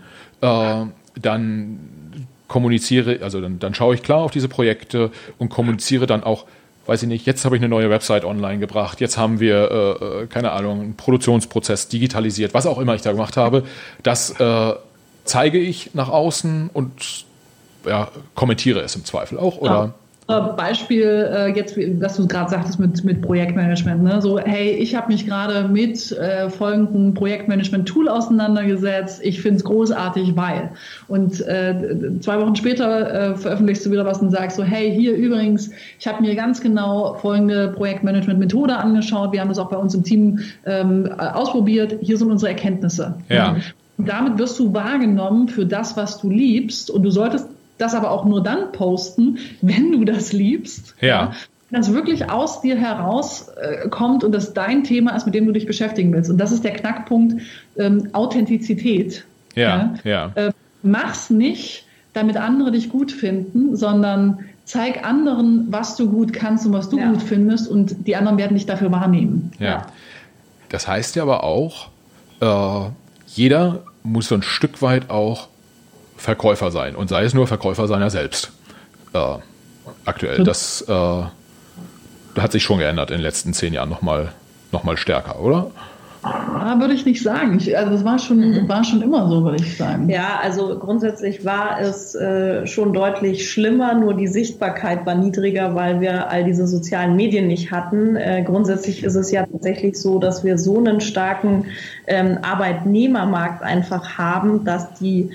dann kommuniziere, also dann schaue ich klar auf diese Projekte und kommuniziere dann auch, weiß ich nicht, jetzt habe ich eine neue Website online gebracht, jetzt haben wir, keine Ahnung, einen Produktionsprozess digitalisiert, was auch immer ich da gemacht habe, das zeige ich nach außen und kommentiere es im Zweifel auch, oder? Beispiel jetzt, was du gerade sagtest mit Projektmanagement, ne? So, hey, ich habe mich gerade mit folgendem Projektmanagement-Tool auseinandergesetzt. Ich finde es großartig, weil. Und 2 Wochen später veröffentlichst du wieder was und sagst so, hey, hier übrigens, ich habe mir ganz genau folgende Projektmanagement-Methode angeschaut. Wir haben das auch bei uns im Team ausprobiert. Hier sind unsere Erkenntnisse. Ja. Und damit wirst du wahrgenommen für das, was du liebst, und du solltest das aber auch nur dann posten, wenn du das liebst. Ja. Das wirklich aus dir heraus kommt und das dein Thema ist, mit dem du dich beschäftigen willst. Und das ist der Knackpunkt, Authentizität. Mach's nicht, damit andere dich gut finden, sondern zeig anderen, was du gut kannst und was du gut findest, und die anderen werden dich dafür wahrnehmen. Ja. Das heißt ja aber auch, jeder muss so ein Stück weit auch Verkäufer sein, und sei es nur Verkäufer seiner selbst. Aktuell. Das hat sich schon geändert in den letzten 10 Jahren noch mal stärker, oder? Würde ich nicht sagen. Also das war schon immer so, würde ich sagen. Ja, also grundsätzlich war es schon deutlich schlimmer, nur die Sichtbarkeit war niedriger, weil wir all diese sozialen Medien nicht hatten. Grundsätzlich ist es ja tatsächlich so, dass wir so einen starken Arbeitnehmermarkt einfach haben, dass die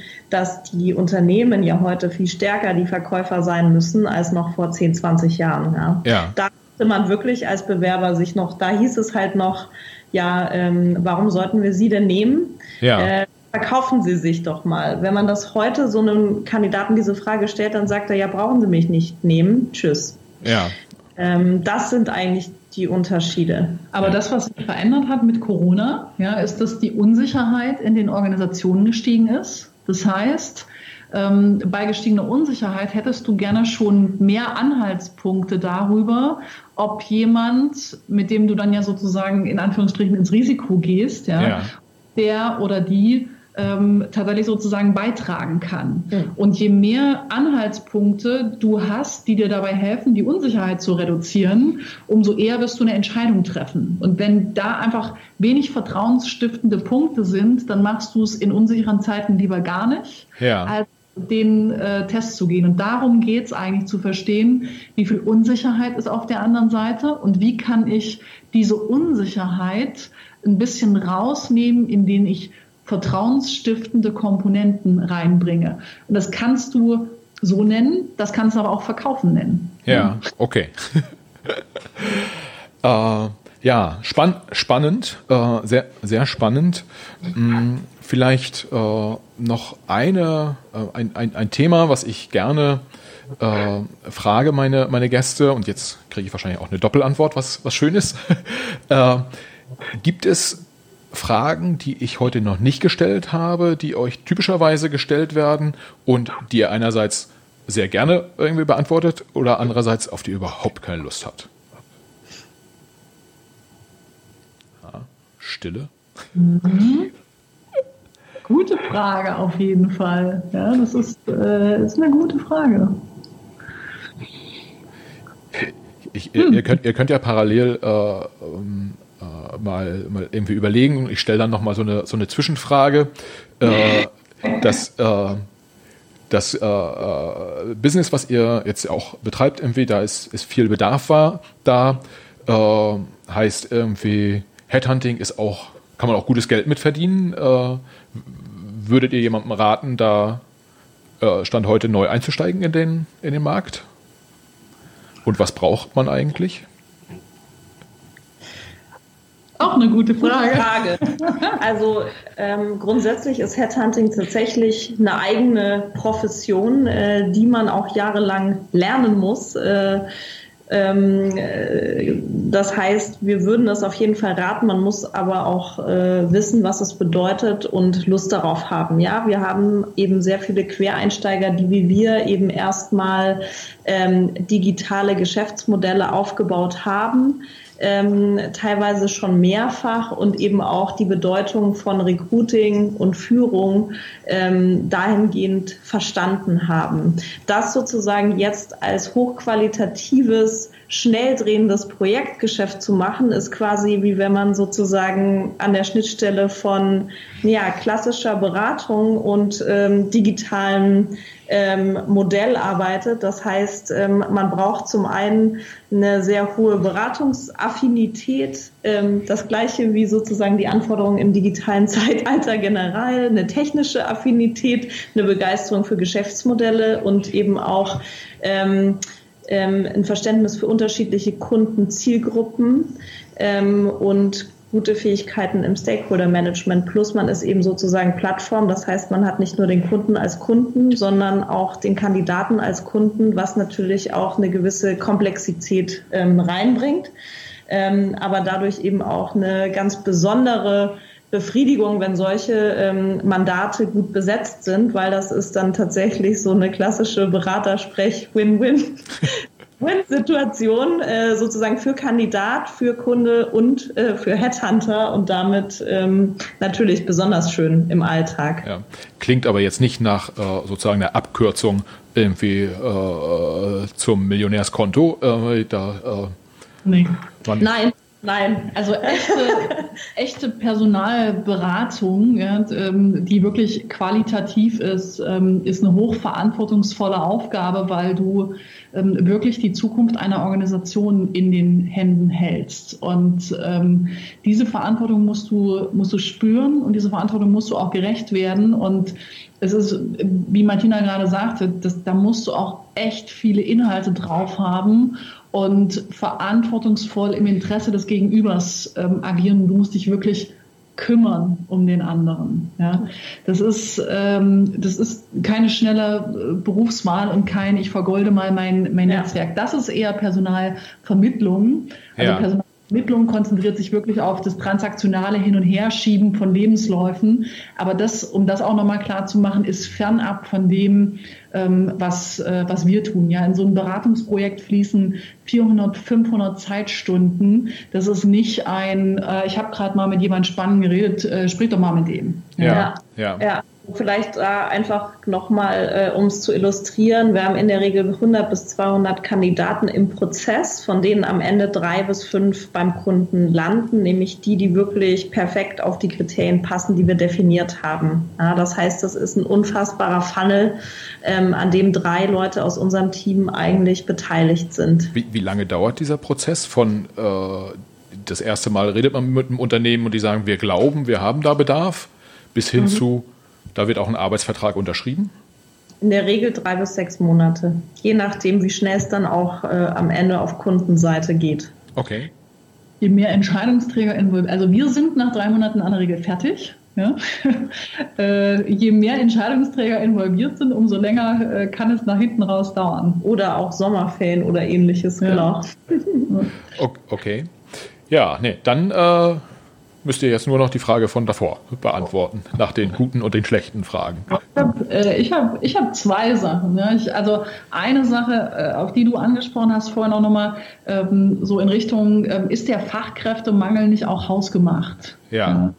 Unternehmen ja heute viel stärker die Verkäufer sein müssen als noch vor 10, 20 Jahren. Ja. musste man wirklich als Bewerber sich noch, da hieß es halt noch, ja, warum sollten wir Sie denn nehmen? Ja. Verkaufen Sie sich doch mal. Wenn man das heute so einem Kandidaten diese Frage stellt, dann sagt er, ja, brauchen Sie mich nicht nehmen, tschüss. Ja. Das sind eigentlich die Unterschiede. Aber das, was sich verändert hat mit Corona, ja, ist, dass die Unsicherheit in den Organisationen gestiegen ist. Das heißt, bei gestiegener Unsicherheit hättest du gerne schon mehr Anhaltspunkte darüber, ob jemand, mit dem du dann ja sozusagen in Anführungsstrichen ins Risiko gehst, ja. Der oder die tatsächlich sozusagen beitragen kann. Ja. Und je mehr Anhaltspunkte du hast, die dir dabei helfen, die Unsicherheit zu reduzieren, umso eher wirst du eine Entscheidung treffen. Und wenn da einfach wenig vertrauensstiftende Punkte sind, dann machst du es in unsicheren Zeiten lieber gar nicht, als den Test zu gehen. Und darum geht es eigentlich, zu verstehen, wie viel Unsicherheit ist auf der anderen Seite und wie kann ich diese Unsicherheit ein bisschen rausnehmen, indem ich vertrauensstiftende Komponenten reinbringe. Und das kannst du so nennen, das kannst du aber auch Verkaufen nennen. Ja, okay. Spannend, sehr, sehr spannend. Vielleicht noch ein Thema, was ich gerne frage meine Gäste, und jetzt kriege ich wahrscheinlich auch eine Doppelantwort, was schön ist. Gibt es Fragen, die ich heute noch nicht gestellt habe, die euch typischerweise gestellt werden und die ihr einerseits sehr gerne irgendwie beantwortet oder andererseits auf die ihr überhaupt keine Lust habt? Ja, Stille. Gute Frage auf jeden Fall. Ja, das ist eine gute Frage. Ihr könnt ja parallel mal irgendwie überlegen. Ich stelle dann nochmal so eine Zwischenfrage. Das Business, was ihr jetzt auch betreibt, irgendwie, da ist viel Bedarf da. Heißt irgendwie, Headhunting ist auch, kann man auch gutes Geld mit verdienen. Würdet ihr jemandem raten, da Stand heute neu einzusteigen in den Markt? Und was braucht man eigentlich? Auch eine gute Frage. Also grundsätzlich ist Headhunting tatsächlich eine eigene Profession, die man auch jahrelang lernen muss. Das heißt, wir würden das auf jeden Fall raten. Man muss aber auch wissen, was es bedeutet und Lust darauf haben. Ja, wir haben eben sehr viele Quereinsteiger, die wie wir eben erstmal digitale Geschäftsmodelle aufgebaut haben. Teilweise schon mehrfach und eben auch die Bedeutung von Recruiting und Führung dahingehend verstanden haben. Das sozusagen jetzt als hochqualitatives, schnell drehendes Projektgeschäft zu machen, ist quasi wie wenn man sozusagen an der Schnittstelle von klassischer Beratung und digitalem Modell arbeitet. Das heißt, man braucht zum einen eine sehr hohe Beratungsaffinität, das gleiche wie sozusagen die Anforderungen im digitalen Zeitalter generell, eine technische Affinität, eine Begeisterung für Geschäftsmodelle und eben auch ein Verständnis für unterschiedliche Kundenzielgruppen und gute Fähigkeiten im Stakeholder-Management, plus man ist eben sozusagen Plattform. Das heißt, man hat nicht nur den Kunden als Kunden, sondern auch den Kandidaten als Kunden, was natürlich auch eine gewisse Komplexität reinbringt, aber dadurch eben auch eine ganz besondere Befriedigung, wenn solche Mandate gut besetzt sind, weil das ist dann tatsächlich so eine klassische Berater-Sprech-Win-Win-Situation sozusagen für Kandidat, für Kunde und für Headhunter und damit natürlich besonders schön im Alltag. Ja. Klingt aber jetzt nicht nach sozusagen einer Abkürzung irgendwie zum Millionärskonto. Nee. Nein, also echte Personalberatung, die wirklich qualitativ ist eine hochverantwortungsvolle Aufgabe, weil du wirklich die Zukunft einer Organisation in den Händen hältst. Und diese Verantwortung musst du spüren und diese Verantwortung musst du auch gerecht werden. Und es ist, wie Martina gerade sagte, da musst du auch echt viele Inhalte drauf haben, und verantwortungsvoll im Interesse des Gegenübers agieren. Du musst dich wirklich kümmern um den anderen. Ja? Das ist keine schnelle Berufswahl und kein ich vergolde mal mein Netzwerk. Das ist eher Personalvermittlung. Also Personalvermittlung konzentriert sich wirklich auf das transaktionale Hin- und Herschieben von Lebensläufen. Aber um das auch nochmal klar zu machen, ist fernab von dem, was wir tun. Ja, in so ein Beratungsprojekt fließen 400, 500 Zeitstunden. Das ist nicht ich habe gerade mal mit jemandem spannend geredet, sprich doch mal mit dem. Ja. Vielleicht einfach nochmal, um es zu illustrieren, wir haben in der Regel 100 bis 200 Kandidaten im Prozess, von denen am Ende 3 bis 5 beim Kunden landen, nämlich die wirklich perfekt auf die Kriterien passen, die wir definiert haben. Ja, das heißt, das ist ein unfassbarer Funnel, an dem 3 Leute aus unserem Team eigentlich beteiligt sind. Wie lange dauert dieser Prozess von das erste Mal redet man mit einem Unternehmen und die sagen, wir glauben, wir haben da Bedarf, bis hin zu da wird auch ein Arbeitsvertrag unterschrieben? In der Regel 3 bis 6 Monate. Je nachdem, wie schnell es dann auch am Ende auf Kundenseite geht. Okay. Je mehr Entscheidungsträger involviert, also wir sind nach 3 Monaten in der Regel fertig. Ja? Je mehr Entscheidungsträger involviert sind, umso länger kann es nach hinten raus dauern. Oder auch Sommerferien oder ähnliches, genau. Okay. Ja, dann müsst ihr jetzt nur noch die Frage von davor beantworten, nach den guten und den schlechten Fragen. Ich hab 2 Sachen. Ne? Also eine Sache, auf die du angesprochen hast, vorhin auch nochmal so in Richtung, ist der Fachkräftemangel nicht auch hausgemacht? Ja.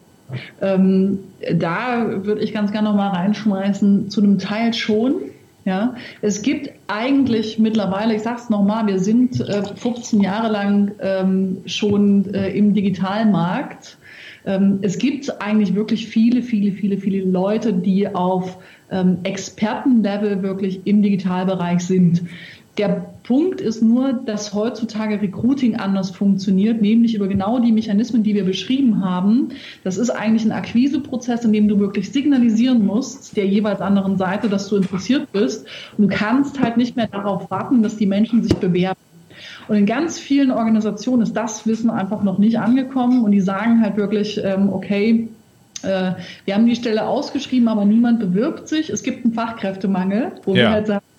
Da würde ich ganz gerne nochmal reinschmeißen, zu einem Teil schon. Ja, es gibt eigentlich mittlerweile, ich sage es nochmal, wir sind 15 Jahre lang schon im digitalen Markt. Es gibt eigentlich wirklich viele Leute, die auf Expertenlevel wirklich im Digitalbereich sind. Der Punkt ist nur, dass heutzutage Recruiting anders funktioniert, nämlich über genau die Mechanismen, die wir beschrieben haben. Das ist eigentlich ein Akquiseprozess, in dem du wirklich signalisieren musst, der jeweils anderen Seite, dass du interessiert bist. Und du kannst halt nicht mehr darauf warten, dass die Menschen sich bewerben. Und in ganz vielen Organisationen ist das Wissen einfach noch nicht angekommen und die sagen halt wirklich, okay, wir haben die Stelle ausgeschrieben, aber niemand bewirbt sich. Es gibt einen Fachkräftemangel, wo wir halt sagen,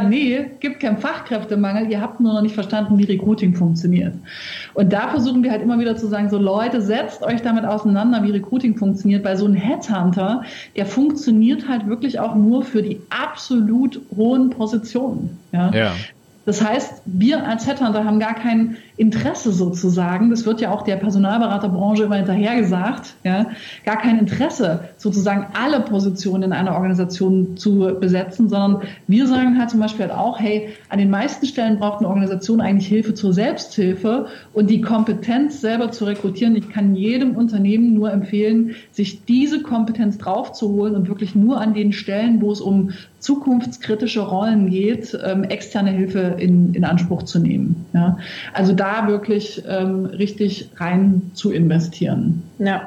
gibt keinen Fachkräftemangel, ihr habt nur noch nicht verstanden, wie Recruiting funktioniert. Und da versuchen wir halt immer wieder zu sagen, so Leute, setzt euch damit auseinander, wie Recruiting funktioniert, weil so ein Headhunter, der funktioniert halt wirklich auch nur für die absolut hohen Positionen. Ja. Das heißt, wir als Headhunter haben gar kein Interesse sozusagen, das wird ja auch der Personalberaterbranche immer hinterher gesagt, ja, gar kein Interesse sozusagen alle Positionen in einer Organisation zu besetzen, sondern wir sagen halt zum Beispiel halt auch, hey, an den meisten Stellen braucht eine Organisation eigentlich Hilfe zur Selbsthilfe und die Kompetenz selber zu rekrutieren. Ich kann jedem Unternehmen nur empfehlen, sich diese Kompetenz draufzuholen und wirklich nur an den Stellen, wo es um zukunftskritische Rollen geht, externe Hilfe in Anspruch zu nehmen. Ja? Also da wirklich richtig rein zu investieren. Ja.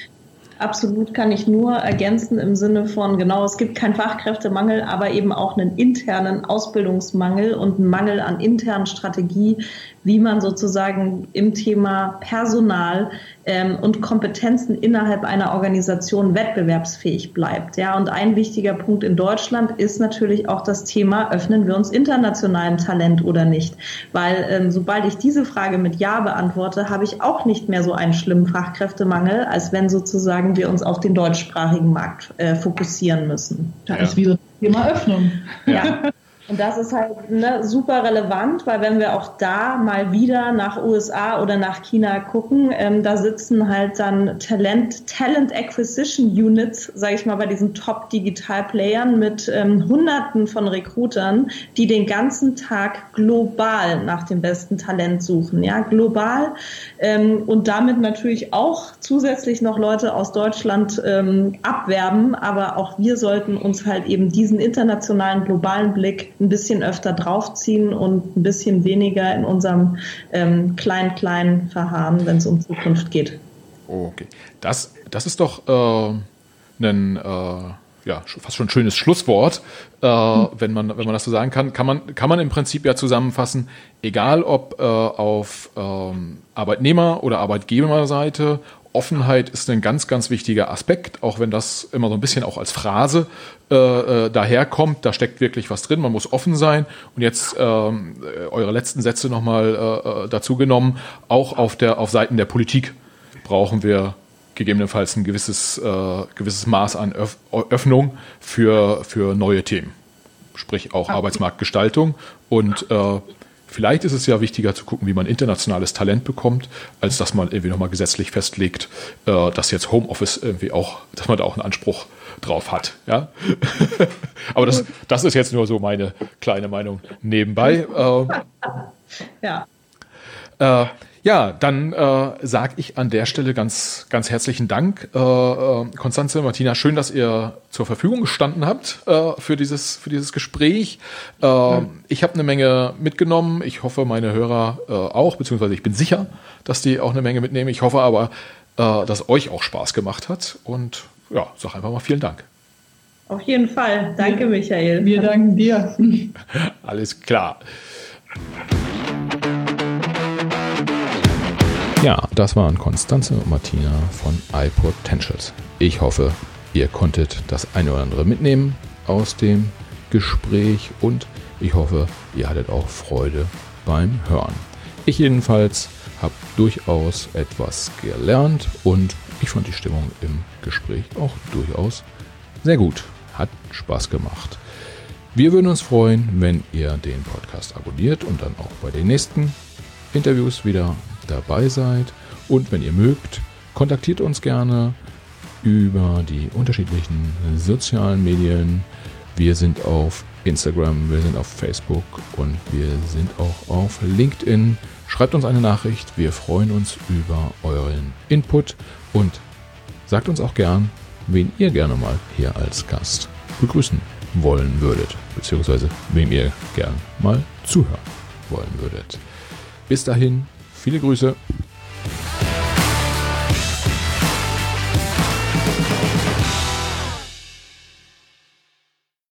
Absolut, kann ich nur ergänzen im Sinne von, genau, es gibt keinen Fachkräftemangel, aber eben auch einen internen Ausbildungsmangel und einen Mangel an internen Strategie, wie man sozusagen im Thema Personal und Kompetenzen innerhalb einer Organisation wettbewerbsfähig bleibt. Ja, und ein wichtiger Punkt in Deutschland ist natürlich auch das Thema, öffnen wir uns internationalem Talent oder nicht? Weil sobald ich diese Frage mit Ja beantworte, habe ich auch nicht mehr so einen schlimmen Fachkräftemangel, als wenn sozusagen wir uns auf den deutschsprachigen Markt fokussieren müssen. Da ist wieder das Thema Öffnung. Ja. Und das ist halt super relevant, weil wenn wir auch da mal wieder nach USA oder nach China gucken, da sitzen halt dann Talent Acquisition Units, sage ich mal, bei diesen Top-Digital-Playern mit Hunderten von Recruitern, die den ganzen Tag global nach dem besten Talent suchen. Ja, global und damit natürlich auch zusätzlich noch Leute aus Deutschland abwerben. Aber auch wir sollten uns halt eben diesen internationalen, globalen Blick ein bisschen öfter draufziehen und ein bisschen weniger in unserem Klein-Klein verharren, wenn es um Zukunft geht. Okay. Das ist doch ein fast schon ein schönes Schlusswort, wenn man das so sagen kann. Kann man im Prinzip ja zusammenfassen, egal ob auf Arbeitnehmer- oder Arbeitgeberseite, Offenheit ist ein ganz, ganz wichtiger Aspekt, auch wenn das immer so ein bisschen auch als Phrase daherkommt. Da steckt wirklich was drin, man muss offen sein. Und jetzt eure letzten Sätze nochmal dazu genommen, auch auf Seiten der Politik brauchen wir gegebenenfalls ein gewisses Maß an Öffnung für neue Themen, sprich auch Arbeitsmarktgestaltung. Und vielleicht ist es ja wichtiger zu gucken, wie man internationales Talent bekommt, als dass man irgendwie nochmal gesetzlich festlegt, dass jetzt Homeoffice irgendwie auch, dass man da auch einen Anspruch drauf hat. Ja? Aber das ist jetzt nur so meine kleine Meinung nebenbei. Ja, dann sage ich an der Stelle ganz, ganz herzlichen Dank, Constanze, Martina. Schön, dass ihr zur Verfügung gestanden habt für dieses Gespräch. Ich habe eine Menge mitgenommen. Ich hoffe, meine Hörer auch, beziehungsweise ich bin sicher, dass die auch eine Menge mitnehmen. Ich hoffe aber, dass euch auch Spaß gemacht hat. Und ja, sag einfach mal vielen Dank. Auf jeden Fall. Danke, Michael. Wir danken dir. Alles klar. Ja, das waren Constanze und Martina von iPotentials. Ich hoffe, ihr konntet das eine oder andere mitnehmen aus dem Gespräch und ich hoffe, ihr hattet auch Freude beim Hören. Ich jedenfalls habe durchaus etwas gelernt und ich fand die Stimmung im Gespräch auch durchaus sehr gut. Hat Spaß gemacht. Wir würden uns freuen, wenn ihr den Podcast abonniert und dann auch bei den nächsten Interviews wieder dabei seid. Und wenn ihr mögt, kontaktiert uns gerne über die unterschiedlichen sozialen Medien. Wir sind auf Instagram, wir sind auf Facebook und wir sind auch auf LinkedIn. Schreibt uns eine Nachricht, wir freuen uns über euren Input und sagt uns auch gern, wen ihr gerne mal hier als Gast begrüßen wollen würdet, beziehungsweise wem ihr gern mal zuhören wollen würdet. Bis dahin, viele Grüße.